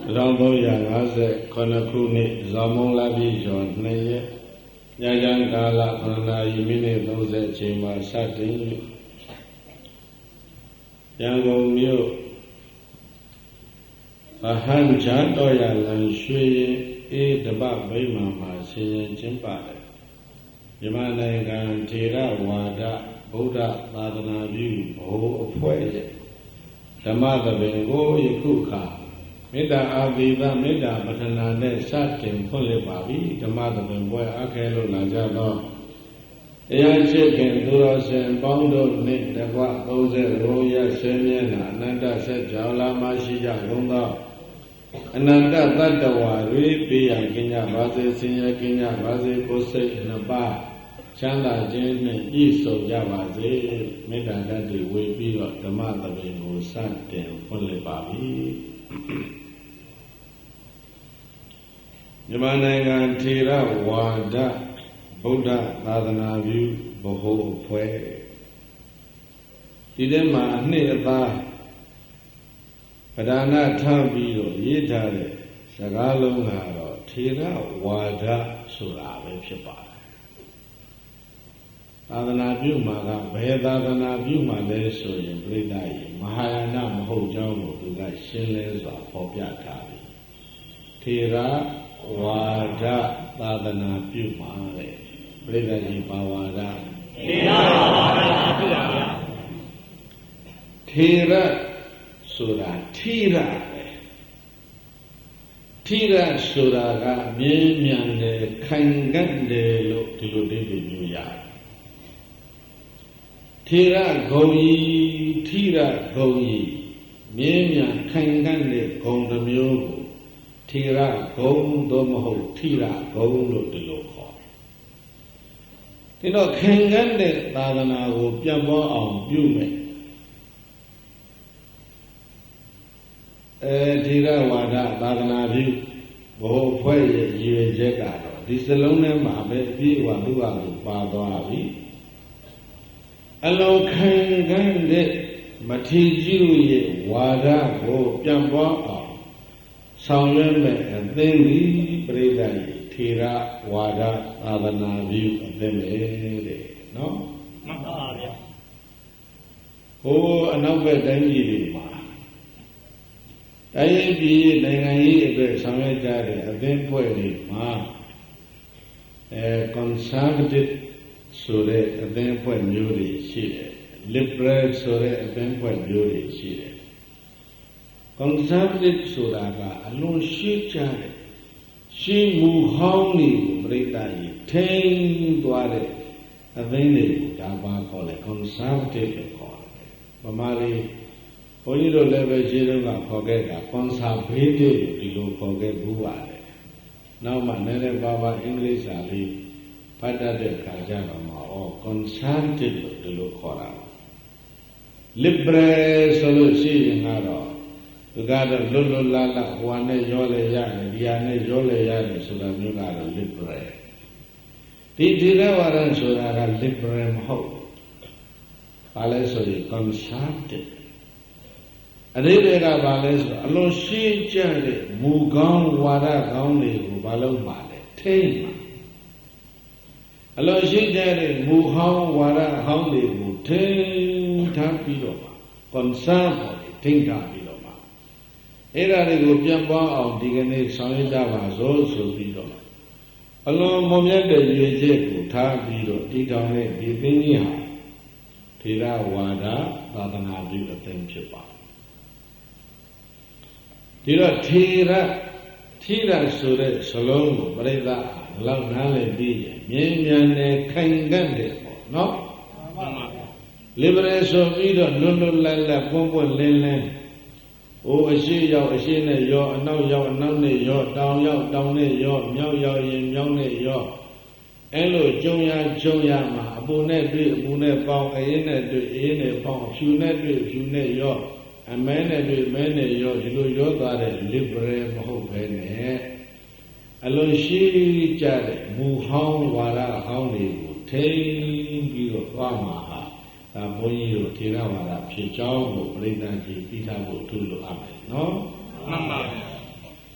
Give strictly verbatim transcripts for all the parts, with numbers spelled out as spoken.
Rang Bong Yangase, Konakuni, Zamola Bijon, Neye, Yajan Gala, Rana Yimini, those that Chima Satin Yango Mio a hand chant or yalan shui, e the bab Bima, Sin Chimpa. Yamana Gantira, Wada, Buddha, Badana View, O Poe, the mother Bengo, Yakuka. Meda Aviva, Meda, Batana, Satin, Polibabi, the mother and boy Akelo Najado. Ayan chicken, Duras and Bondo, Nick, the Wat, Bose, Roya, Semiana, Nanda said Jala Mashija, Runga, Ananda, Tatawa, Ripi, and Kenya, Baze, Senior Kenya, Baze, Bose, in a bar, Chanda, Jane, East of Javaze, Meda, that they will be the mother and Satin, Polibabi. Yamanagan Tira Wada Buddha Badana View Boho Pue Idema Neva Padana Tabi Yitare Sagalunga Tira Wada Sura Pipa Badana View Maga Bedana View Maleso in Bridai Mahayana Maho Jomo to that Shinles of Popiatabi Tira Wada Badana Puma, Brigadi Pawada, Tira Sura, Tira Tira Sura, Mimian, Kangande, Lutiludibi New York. Tira Goyi, Tira Goyi, Mimian, Kangande, Gondamyogo. Tira Gong Domo Tira Gong lo de lo call. Tino Kangande Badana will Piamo on Bume. Tira Wada Badana View, Boho Poye, Yue Jegado. This alone Mabe, Wadu Badawi. Allo Kangande Matiju Wada Go Piamo on. Sounded and then we pray that Tira, Wada, Adana, View, and then no? Oh, another danger. I be Nangai, Samuel Jade, and then poet, Ma, a conservative Sure, and then poet beauty, she, liberal Sure, and then poet beauty, she. Conservative Suraga, alone she chare. She move hungry, Brita, ten dware, a venue, Daba call it, conservative call it. Mamari, only the level zero, forget a conservative, you forget Buare. Now, my Nere Baba English Ali, Pada de Kajama, or conservative, the Lucora. Libre solution, Haro. You got a little lala, one yole yan, Diane yole yan, so that you got a libre. Did you ever so that a libre hope? Palace consulted. And they got Palace, alone she jelly, Mugan, Wada, Gowney, Balo Male, Tame. Alone she jelly, Muhan, Wada, Howney, Tame, Tapiloma, concern, think Tapiloma. Era de Gopiamba of Digane Sanita was also below. Along Momia de Yuejeku, Tabiro, Titane, Bibinia, Tira Wada, Badana Biba Temchipa. Tira Tira, Tira Sure, Salon, Breda, Launale Bia, Mian Kangande, no? Liberation of either Lulu Lala, Pombo Lele. Oh, a she yaw, a she ne yaw, a now yaw, a now ne yaw, down yaw, down ne yaw, meow yaw, yin meow ne yaw. Elo, Joya, Joya, ma, a bonnet, a bonnet, bow, a yin, a yin, a bow, few net, few net yaw, a man, a man, a yaw, you know, you're got a libre, hope, and alone she jar, move home, wada, how they would take you of Rama. Boy, Tirawara, Pichao, Breda, Pita, to look up. No?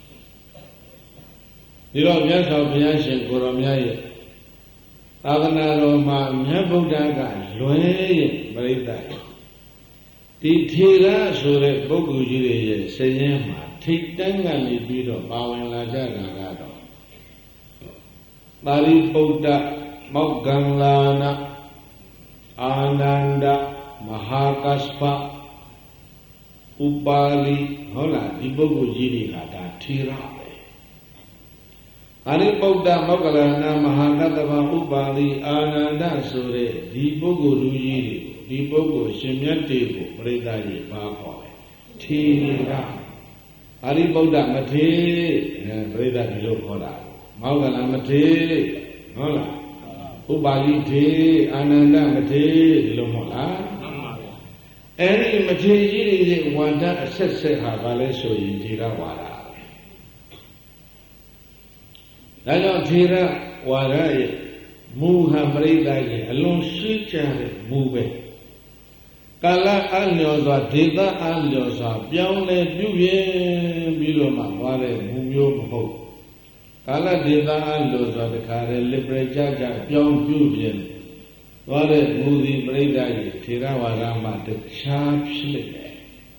ဒီတော့မြတ်စွာဘုရားရှင်ကိုရောမြတ်ရဲ့သာသနာတော်မှာမြတ်ဗုဒ္ဓကလွယ်ရဲ့ပရိသတ်ဒီထေရဆိုတဲ့ပုဂ္ဂိုလ်ကြီးတွေရဲ့စည်ရင်မှာထိတ်တန်းကနေပြီးတော့ပါဝင်လာကြတာကတော့ပါဠိပုဒ္ဓမောက္ကံလာနာအာနန္ဒမဟာကစ္ပဥပါလိဟုတ်လားဒီပုဂ္ဂိုလ်ကြီးတွေကဒါထေရပဲပါဠိပုဒ္ဓမောက္ကလနာမဟာကတ္တဗဥပါလိအာနန္ဒဆိုတဲ့ဒီပုဂ္ဂိုလ်လူကြီးတွေဒီပုဂ္ဂိုလ်ရှင်မြတ်တွေကိုပရိသတ်ကြီးဘာခေါ်လဲထေရပါဠိပုဒ္ဓမထေအဲပရိသတ်ဒီလိုခေါ်တာမောက္ကလမထေဟုတ်လားဥပါလိထေအာနန္ဒမထေဒီလိုမဟုတ်လားအဲ့ဒီမထေရကြီးတွေရဲ့ဝန္တအဆက်ဆက်ဟာဘာလဲဆိုရင်ထေရဝါဒဒါကြောင့်ထေရဝါဒရဲ့မူဟပရိသတ်ရဲ့အလွန်ရှိကြတဲ့မူပဲကာလအလျော်စွာဒေသအလျော်စွာပြောင်းလဲပြုပြင်ပြီးတော့မှသွားတဲ့မူမျိုးမဟုတ်ကာလဒေသအလျော်စွာတခါတည်းလစ်ပရကြကြပြောင်းပြုပြင်သွားတဲ့မူဒီပရိသတ်ရဲ့ထေရဝါဒမှာတခြားဖြစ်လိမ့်မယ်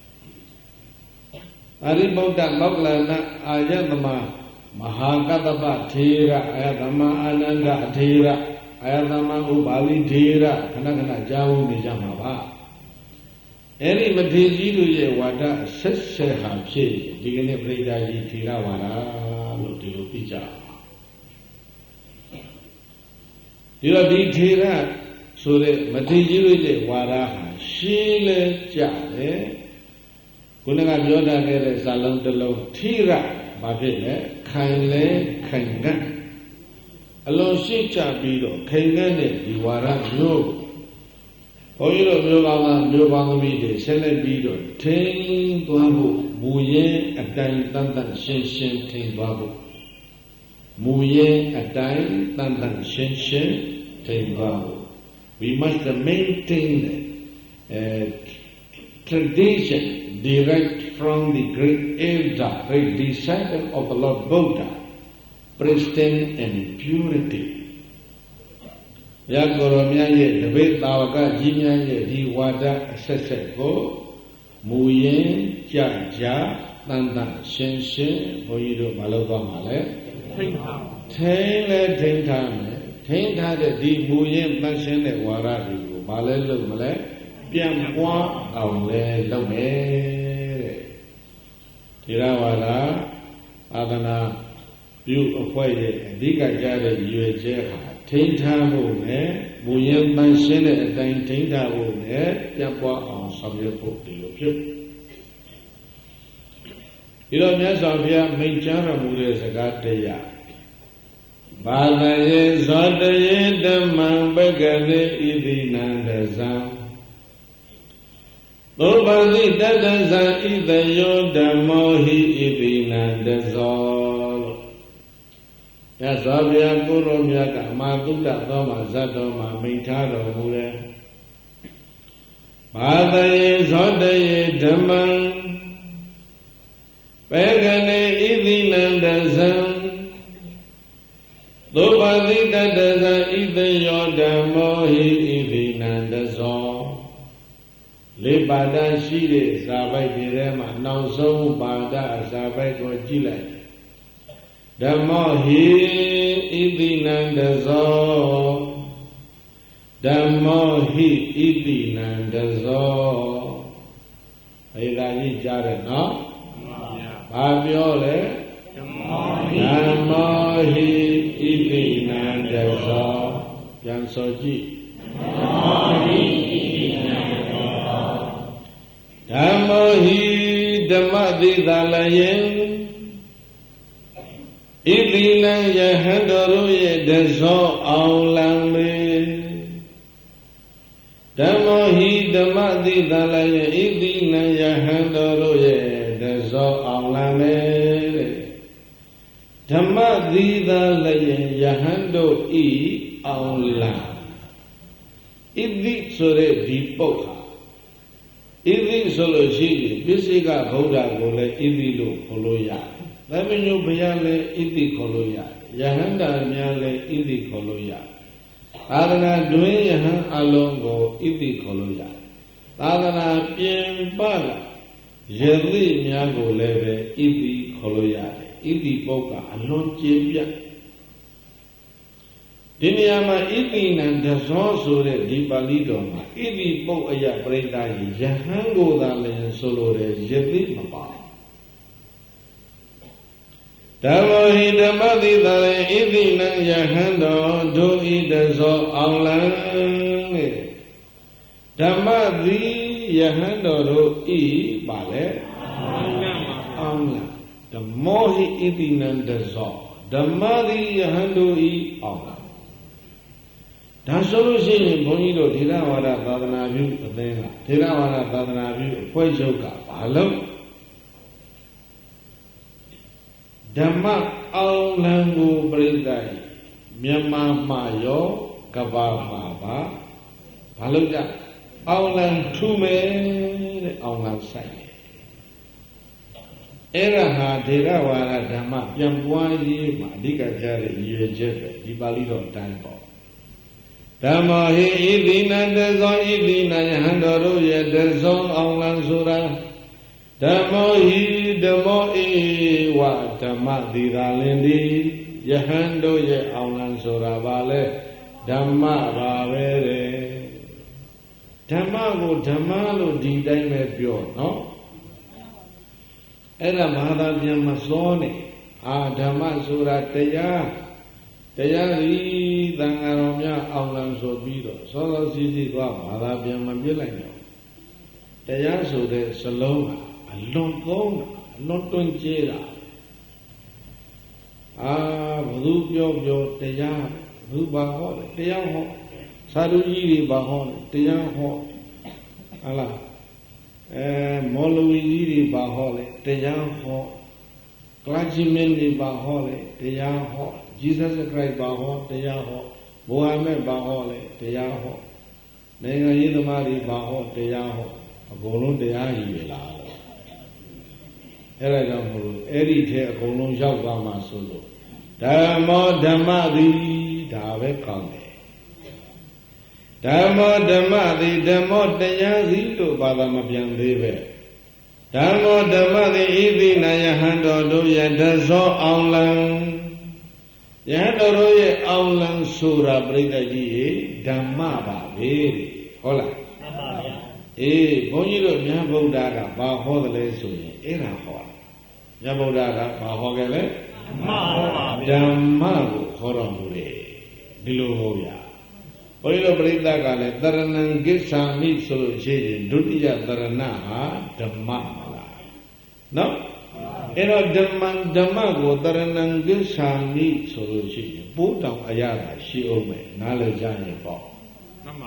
အရိဗုဒ္ဓမောက္ကလနာအာယတမမဟာကတ္တပထေရအာယတမအာနန္ဒထေရအာယတမဥပါလိထေရခဏခဏကြားဝင်နေကြမှာပါအဲ့ဒီမထေကြီးတို့ရဲ့ဝါဒဆက်ဆက်ဟာဖြစ်ဒီကနေ့ပြိဿကြီးထေရဝါဒလို့ဒီလိုသိကြပါဒီတော့ဒီထေရဆိုတဲ့မထေကြီးတို့ရဲ့ဝါဒဟာရှင်းလဲကြတယ်ခုနကပြောတာခဲ့တဲ့ဇာလုံးတစ်လုံးထေရဘာဖြစ်လဲခိုင်လဲခိုင်ငတ်အလုံးရှိကြပြီးတော့ခိုင်ငတ်တဲ့ဒီဝါဒမျိုးဘုန်းကြီးတို့မျိုးကောင်းသားမျိုးကောင်းသမီးတွေဆက်လက်ပြီးတော့ထိန်းသွားဖို့မူရင်းအတိုင်းတန်တန်ရှင်းရှင်းထိန်းသွားဖို့မူရင်းအတိုင်းတန်တန်ရှင်းရှင်းထိန်းသွားဖို့ we must maintain uh, tradition derived from the great elder, great disciple of the Lord Buddha, pristine and purity. ရကောရမြတ်ရဲ့တပိသာဝကကြီးများရဲ့ဒီဝါဒအဆက်ဆက်ကိုမူရင်းကြကြတန်တန်ရှင်းရှင်းဘုန်းကြီးတို့မလုပ်တော့မှလဲထိန်းထားထိန်းလဲထိန်းထားမယ်ထိန်းထားတဲ့ဒီမူရင်းတန်ရှင်းတဲ့ဝါဒတွေကိုမလဲလုပ်မလဲပြန်ပွားအောင်လဲလုပ်မယ်တဲ့ထေရဝါဒအာသနာပြုအဖွဲ့ရဲ့အဓိကကြတဲ့ရွေချက်ဟာထိန်းထားဖို့နဲ့မူရင်းတန်ရှင်းတဲ့အတိုင်းထိန်းထားဖို့နဲ့ပြန်ပွားအောင်ဆောင်ရွက်ဖို့ဒီလိုဖြစ်ဒီတော့မြတ်စွာဘုရားမိန့်ကြားတော်မူတဲ့စကားတရားဘာလယေဇောတယေဓမ္မံပက္ခတိဣတိနန္ဒဇံသောပတိတတ္တဇံဣတယောဓမ္မောဟိဣတိနန္ဒဇောမြတ်စွာဘုရားကိုရောမြတ်ကအမတုတ္တသောမှာဇတ်တော်မှာမိန့်ထားတော်မူတယ်ဘာတယေဇောတယေဓမ္မံပက္ခတိဣတိနန္ဒဇံသောပတိတတ္တဇံဣတယောဓမ္မောဟိဣတိနန္ဒဇောလေးပါဒရှိတဲ့ဇာပိုက်တွေထဲမှာနောက်ဆုံးပါဒဇာပိုက်ကိုကြည့်လိုက်ဓမ္မောဟိဣတိနန္ဒဇောဓမ္မောဟိဣတိနန္ဒဇောအဲဒါကြီးကြားတယ်နော်ဘာပြောလဲဓမ္မောဟိဣတိနန္ဒဇောပြန်ဆိုကြည့်ဓမ္မောဟိဓမ္မောဟိဓမ္မတိသာလယံဣတိနံယဟံတော်တို့ရဲ့တဇောအောင်လံမေဓမ္မောဟိဓမ္မတိသာလယံဣတိနံယဟံတော်တို့ရဲ့တဇောအောင်လံမေတဲ့ဓမ္မတိသာလယံယဟံတို့ဤအောင်လံဣတိဆိုတဲ့ဒီပုတ်ဟာဣတိဆိုလို့ရှိရင်ပစ္စေကဗုဒ္ဓကိုလည်းဣတိလို့ခေါ်လို့ရတယ်သမညုဘုရားလည်းဣတိခေါ်လို့ရတယ်ယဟန္တာများလည်းဣတိခေါ်လို့ရတယ်သာသနာတွင်ယဟန်အလုံးကိုဣတိခေါ်လို့ရတယ်သာသနာပြင်ပကယသိများကိုလည်းပဲဣတိခေါ်လို့ရတယ်ဣတိပုဂ္ဂအလွန်ကျေပြတ်ဒီနေရာမှာဣတိနံတဇောဆိုတဲ့ဒီပါဠိတော်မှာဣတိပုဂ္ဂယပရိသတ်ယဟန်ကိုသာလည်းဆိုလိုတယ်ယသိမပါဓမ္မောဟိဓမ္မတိတရေဣတိနံယဟန်တော်ဒုဣတဇောအောင်လံတဲ့ဓမ္မတိယဟန်တော်တို့ဤပါလေအောင်လံဓမ္မောဟိဣတိနံတဇောဓမ္မတိယဟန်တို့ဤအောင်လံဒါဆိုလို့ရှိရင်ဘုန်းကြီးတို့ထေရဝါဒသာသနာပြုအသင်းကထေရဝါဒသာသနာပြုအဖွဲ့ချုပ်ကဘာလို့ဓမ္မအောင်လံကိုပြိဿတ်မြန်မာမှာရောကဘာမှာပါဘာလို့ကြအောင်လံထူမယ်တဲ့အောင်လံဆိုင်အဲ့ဒါဟာထေရဝါဒဓမ္မပြန်ပွားရေးမှာအဓိကကြတဲ့ရည်ရွယ်ချက်ပဲဒီပါဠိတော်အတိုင်းပေါ့ဓမ္မောဟိဣတိနံတဇောဣတိနံယဟန်တော်တို့ရဲ့တဇောအောင်လံဆိုတာဓမ္မောဟိဓမ္မောဧဝဓမ္မသီသာလင်ဒီယဟန်တို့ရဲ့အောင်လံဆိုတာပါလေဓမ္မပါပဲတဲ့ဓမ္မကိုဓမ္မလို့ဒီတိုင်းပဲပြောနော်အဲ့ဒါဘာသာပြန်မစောနဲ့အာဓမ္မဆိုတာတရားတရားဤသံဃာတော်များအောင်လံဆိုပြီးတော့စောစောစီးစီးသွားဘာသာပြန်မပြစ်လိုက်တော့တရားဆိုတဲ့စလုံးကအလွန်ကောင်းတာအလွန်တွင်ကျဲတာအာဘုသူပြောပြောတရားဘုဘာဟောတယ်တရားဟောသာဓုကြီးတွေဘာဟောတယ်တရားဟောဟာလားအဲမောလဝီကြီးတွေဘာဟောလဲတရားဟောကလာချီမင်းတွေဘာဟောလဲတရားဟောJesus Christ ဘာဟောတရားဟောမုဟာမက်ဘာဟောလဲတရားဟောနိုင်ငံရေးသမားတွေဘာဟောတရားဟောအကုန်လုံးတရားရည်ရလားအဲ့ဒါကြောင့်မို့လို့အဲ့ဒီထဲအကုန်လုံးရောက်သွားမှဆိုလို့ဓမ္မောဓမ္မသည်ဒါပဲကောင်းတယ်ဓမ္မောဓမ္မသည်ဓမ္မောတရားစီလို့ဘာသာမပြန်သေးပဲဓမ္မောဓမ္မသည်ဣတိနယဟန်တော်တို့ရဲ့တဇောအောင်လံယဟန်တော်တို့ရဲ့အောင်လံဆိုတာပြိဿကြီးဓမ္မပါပဲဟုတ်လားမှန်ပါဗျာအေးဘုန်းကြီးတို့မြတ်ဗုဒ္ဓကဘာဟောတယ်လဲဆိုရင်အဲ့ဒါဟောတာမြတ်ဗုဒ္ဓကဘာဟောခဲ့လဲဓမ္မဟောပါဗျာဓမ္မကိုဟောတော်မူတယ်ဒီလိုဟောဗျာဘုန်းကြီးတို့ပြိဿကလည်းတရဏံကိစ္ဆာမိဆိုလို့ရှိရင်ဒုတိယတရဏဟာဓမ္မပါလားနော်အဲ့တော့ဓမ္မဓမ္မကိုတရဏံကိစ္ဆာမိဆိုလို့ရှိရင်ပိုးတောင်အရသာရှိအောင်မယ်နားလည်ကြရင်ပေါ့မှန်ပါ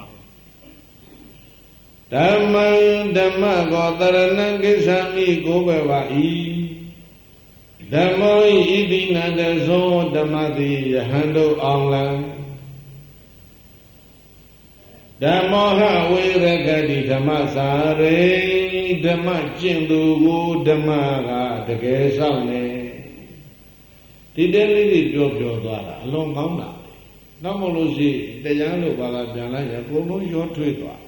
ဓမ္မံဓမ္မကိုတရဏံကိစ္ဆာမိကိုပဲပါဤဓမ္မောဣတိနန္တဇောဓမ္မတိယဟန်တို့အောင်လံဓမ္မောဟဝေရကတိဓမ္မစာရေဓမ္မကျင့်သူကိုဓမ္မကတကယ်ဆောင်နေဒီတဲလေးတွေပြောပြောသွားတာအလွန်ကောင်းတာနောက်မလို့ရှိတရားလို့ဘာသာပြန်လိုက်ရကိုယ်လုံးရောထွေးသွား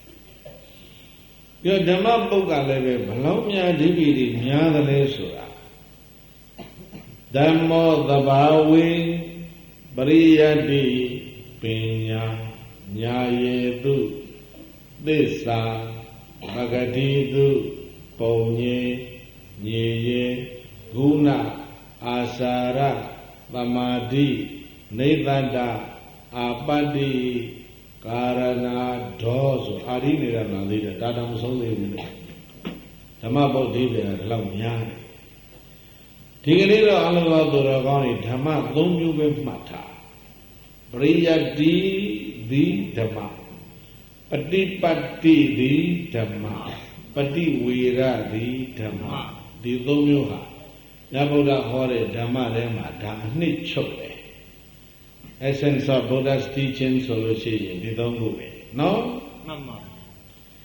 ပြီးတော့ဓမ္မပုဂ္ဂလည်းပဲဘလောက်များဒိဋ္ဌိတွေများသလဲဆိုတာဓမ္မောသဘာဝေပရိယတိပညာညာယေတုသစ္စာမဂတိတုပုံညေညေယေဂုဏအာစာရသမာဓိနိဗ္ဗန္တအာပတ္တိကာရဏဒောဆိုအာရိနေရနာသေးတယ်ဒါတောင်မဆုံးသေးဘူးဓမ္မပုဒ်ဒီပဲဒီလောက်များတယ်ဒီကနေ့တော့အလုံးစုံသူတော်ကောင်းတွေဓမ္မသုံးမျိုးပဲမှတ်ထားပရိယတ္တိဒီဓမ္မပฏิပတ်တိဒီဓမ္မပฏิဝေရဒီဓမ္မဒီသုံးမျိုးဟာညဗုဒ္ဓဟောတဲ့ဓမ္မထဲမှာဒါအနှစ်ချုပ်တယ် essence of Buddha's teaching ဆိုလို့ရှိရင်ဒီသုံးခုပဲနော်မှန်ပါဓ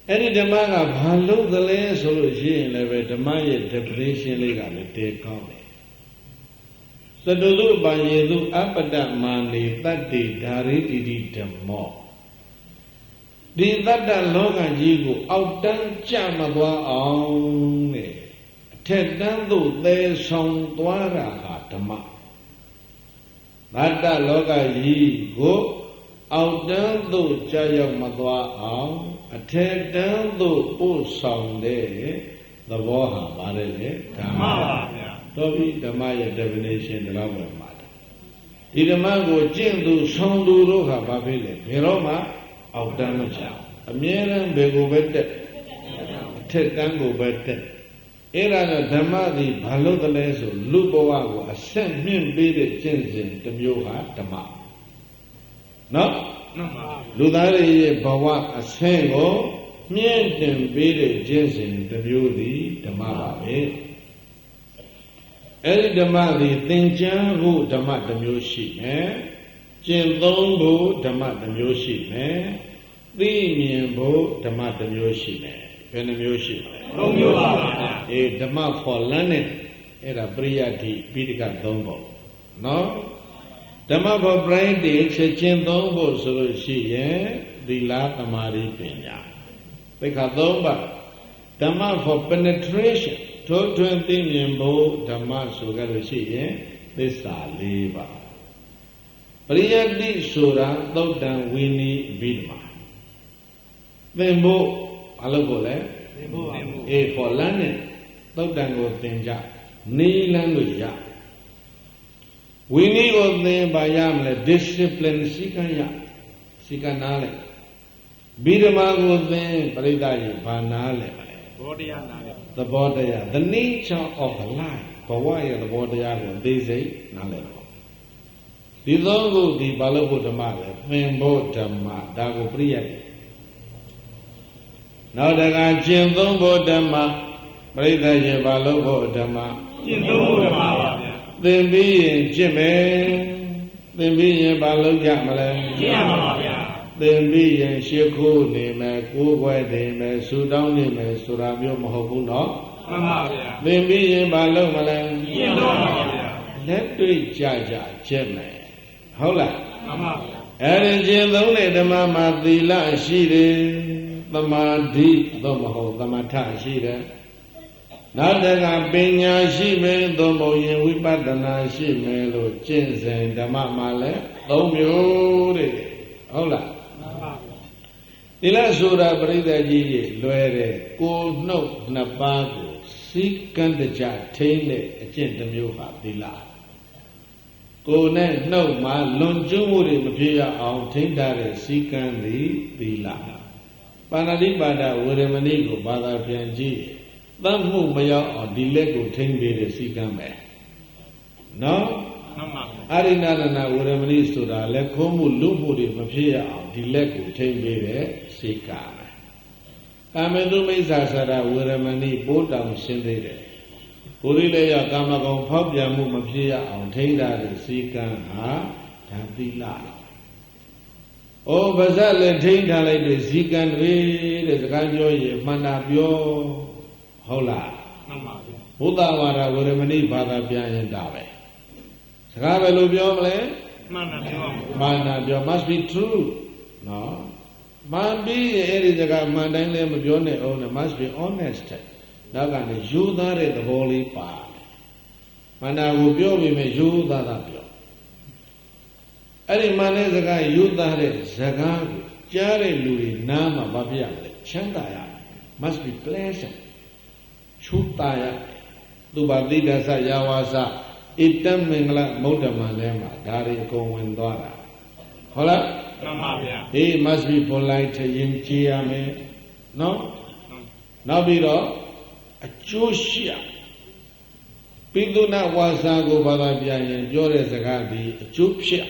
အဲ့ဒီဓမ္မကဘာလို့သလဲဆိုလို့ရှိရင်လည်းပဲဓမ္မရဲ့ definition လေးကလည်းတည်ကောင်းတယ်သတ္တုတုပံယေတုအပ္ပတမာနေတတ္တိဓာရိတိတိဓမ္မောဒီတတ္တလောကကြီးကိုအောက်တန်းကျမသွားအောင်တဲ့အထက်တန်းသို့သဲဆောင်သွားတာဟာဓမ္မတတ္တလောကကြီးကိုအောက်တန်းသို့ကြာရောက်မသွားအောင်အထက်တန်းသို့ပို့ဆောင်တဲ့သဘောဟာပါတယ်လေဓမ္မပါဗျာတော်ပြီဓမ္မရဲ့ definition ဒီလောက်ပဲမှာတယ်ဒီဓမ္မကိုကျင့်သူဆောင်သူတို့ဟာဘာဖြစ်လဲဘယ်တော့မှအောက်တန်းမချအောင်အမြဲတမ်းဘယ်ကိုပဲတက်အထက်တန်းကိုပဲတက်အဲ့ဒါတော့ဓမ္မသည်ဘာလို့တလဲဆိုလူဘဝကိုအဆက်မြင့်ပေးတဲ့ကျင့်စဉ်တစ်မျိုးဟာဓမ္မနော်လူသားတွေရဲ့ဘဝအဆင့်ကိုမြင့်တင်ပေးတဲ့ကျင့်စဉ်တစ်မျိုးသည်ဓမ္မပါပဲအဲ့ဒီဓမ္မသည်သင်ကြားဖို့ဓမ္မတစ်မျိုးရှိမယ်ကျင့်သုံးဖို့ဓမ္မတစ်မျိုးရှိမယ်သိမြင်ဖို့ဓမ္မတစ်မျိုးရှိမယ်ဘယ်နှမျိုးရှိမလဲသုံးမျိုးပါဗျာအေးဓမ္မ for learning အဲ့ဒါပရိယတ္တိပိဋကသုံးပေါ့နော်ဓမ္မ for practice ချက်ချင်းသုံးဖို့ဆိုလို့ရှိရင်သီလသမာဓိပညာသိက္ခာသုံးပါဓမ္မ for penetration ထိုးထွင်းသိမြင်ဖို့ဓမ္မဆိုကြလို့ရှိရင်သစ္စာလေးပါပရိယတ္တိဆိုတာသုတ်တံဝိနည်းအဘိဓမ္မာသင်ဖို့ဘာလို့ကိုလဲသင်ဖို့အေး for learning သုတ်တံကိုသင်ကြနီးလန်းလို့ရဝိနည်းကိုသင်ပါရမလဲ discipline စိကံရစိကံနားလဲဘိဓမ္မာကိုသင်ပရိသတ်ကြီးဘာနားလဲမလဲသဘောတရားနားလဲသဘောတရား the nature of life ဘဝရဲ့သဘောတရားကိုသိစိတ်နားလဲတော့ဒီသုံးခုဒီဘာလို့ဘုဓမ္မလဲသင်ဖို့ဓမ္မဒါကိုပရိယတ်နောက်တကကျင့်သုံးဖို့ဓမ္မပရိသတ်ရဲ့ဘာလို့ဖို့ဓမ္မကျင့်သုံးဖို့ဓမ္မပါဗျာသင်ပြီးရင်ကျင့်မယ်သင်ပြီးရင်ဘာလို့ကြမလဲကျင့်ရမှာပါဗျာသင်ပြီးရင်ရှ िख ိုးနေမယ်ကိုယ်ွယ်နေမယ်ဆူတောင်းနေမယ်ဆိုတာမျိုးမဟုတ်ဘူးနော်မှန်ပါဗျာသင်ပြီးရင်ဘာလို့မလဲကျင့်တော့ပါဗျာလက်တွေ့ကြကြကျင့်မယ်ဟုတ်လားမှန်ပါဗျာအဲ့ဒီကျင့်သုံးတဲ့ဓမ္မမှာသီလရှိတယ်သမာဓိသို့မဟုတ်သမထရှိတယ်နောက်တကပညာရှိမယ်သို့မဟုတ်ရင်ဝိပဿနာရှိမယ်လို့ကျင့်စဉ်ဓမ္မမှာလည်းသုံးမျိုးတဲ့ဟုတ်လားမှန်ပါဗျာသီလဆိုတာပရိသတ်ကြီးလွယ်တဲ့ကိုယ်နှုတ်နှစ်ပါးကိုစိတ်ကံတကြထိန်းတဲ့အကျင့်တစ်မျိုးဟာသီလကိုယ်နဲ့နှုတ်မှာလွန်ကျူးမှုတွေမဖြစ်ရအောင်ထိန်းထားတဲ့စိတ်ကံသည်သီလပါဏာတိပါဒဝေရမဏိကိုဘာသာပြန်ကြည့်သတ်မှုမရောက်အောင်ဒီလက်ကိုထိန်းပေးတဲ့စိတ်ကံပဲနော်မှန်ပါဗျာအာရိဏရဏဝေရမဏိဆိုတာလက်ခုံးမှုလူမှုတွေမဖြစ်ရအောင်ဒီလက်ကိုထိန်းပေးတဲ့စိတ်ကံပဲကာမေတုမိစ္ဆာဆရာဝေရမဏိပိုးတောင်ရှင်းသေးတယ်ကိုယ်လေးလည်းရကာမဂုဏ်ဖောက်ပြန်မှုမဖြစ်ရအောင်ထိန်းထားတဲ့စိတ်ကံဟာဓာတိလဩပါဇက်လည်းထိန်းထားလိုက်တဲ့ဇီကံတွေတဲ့စကားပြောရင်မှန်တာပြောဟုတ်လားမှန်ပါဗျာဘုဒ္ဓဝါဒဝေရမဏိဘာသာပြန်ရင်ဒါပဲစကားပဲလို့ပြောမလဲမှန်တာပြောမှန်တာပြော must be true နော်မှန်ပြီးအဲ့ဒီစကားမှန်တိုင်းလည်းမပြောနဲ့အောင်နဲ့ must be honest နောက်ကနေယူသားတဲ့သဘောလေးပါမှန်တာကိုပြောပြီးမြယူသားတာပြောအဲ့ဒီမှန်တဲ့စကားယူသားတဲ့စကားကိုကြားတဲ့လူတွေနားမှာမဖြစ်ရဘူးချမ်းသာရ must be pleasant ချူတာရသူပါတိဒသယာဝါစဣတံမင်္ဂလမௌဒ္ဓမလဲမှာဒါတွေအကုန်ဝင်သွားတာဟုတ်လားမှန်ပါဗျာ He must be polite ရင်ကြည်ရမယ်နော်နောက်ပြီးတော့အကျိုးရှိရပိသုဏဝါစာကိုဘာသာပြန်ရင်ပြောတဲ့စကားဒီအကျိုးဖြစ်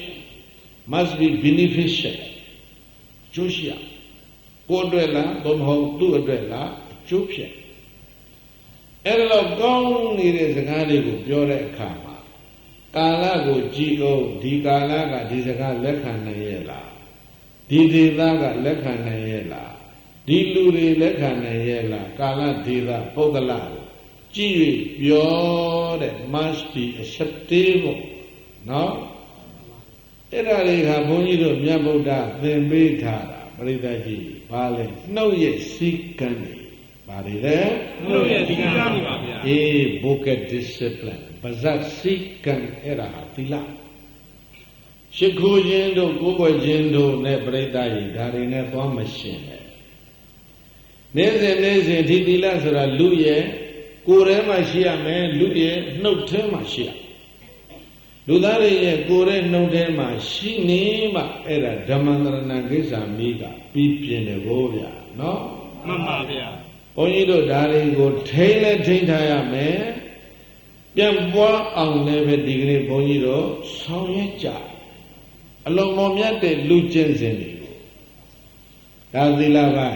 must be beneficial ကျိုးရှိရကိုယ်အတွက်လားဘုမဟုတ်သူ့အတွက်လားအကျိုးဖြစ်အဲ့ဒါတော့ကောင်းနေတဲ့စကားတွေကိုပြောတဲ့အခါမှာကာလကိုကြည်အောင်ဒီကာလကဒီစကားလက်ခံနိုင်ရဲ့လားဒီဒေသကလက်ခံနိုင်ရဲ့လားဒီလူတွေလက်ခံနိုင်ရဲ့လားကာလဒေသပုဂ္ဂလကြည့်၍ပြောတဲ့ must be acceptable နော်အဲ့ဒါတွေကဘုန်းကြီးတို့မြတ်ဗုဒ္ဓသင်ပေးထားတာပရိသတ်ကြီးဘာလဲနှုတ်ရဲ့စီကံတွေဘာတွေလဲနှုတ်ရဲ့စီကံတွေပါဗျာအေး vocal discipline ပါဇတ်စီကံအဲ့ဒါဟာသီလရှိခိုးခြင်းတို့ကိုယ်ွယ်ခြင်းတို့နဲ့ပရိသတ်ကြီးဒါတွေနဲ့သွားမရှင်နဲ့နေ့စဉ်နေ့စဉ်ဒီသီလဆိုတာလူရဲ့ကိုယ်ထဲမှာရှိရမယ်လူရဲ့နှုတ်ထဲမှာရှိရလူသားတွေရဲ့ကိုယ်ရဲ့နှုတ်ထဲမှာရှိနေမှအဲ့ဒါဓမ္မန္တရဏကိစ္စမိကပြီးပြင်းတယ်ဘိုးဗျာနော်မှန်ပါဗျာဘုန်းကြီးတို့ဒါတွေကိုထိမ့်လဲထိမ့်ထားရမယ်ပြန်ပွားအောင်လည်းပဲဒီကနေ့ဘုန်းကြီးတို့ဆောင်ရွက်ကြအလုံးမော်မြတ်တဲ့လူကျင့်စဉ်တွေကိုဒါသီလပိုင်း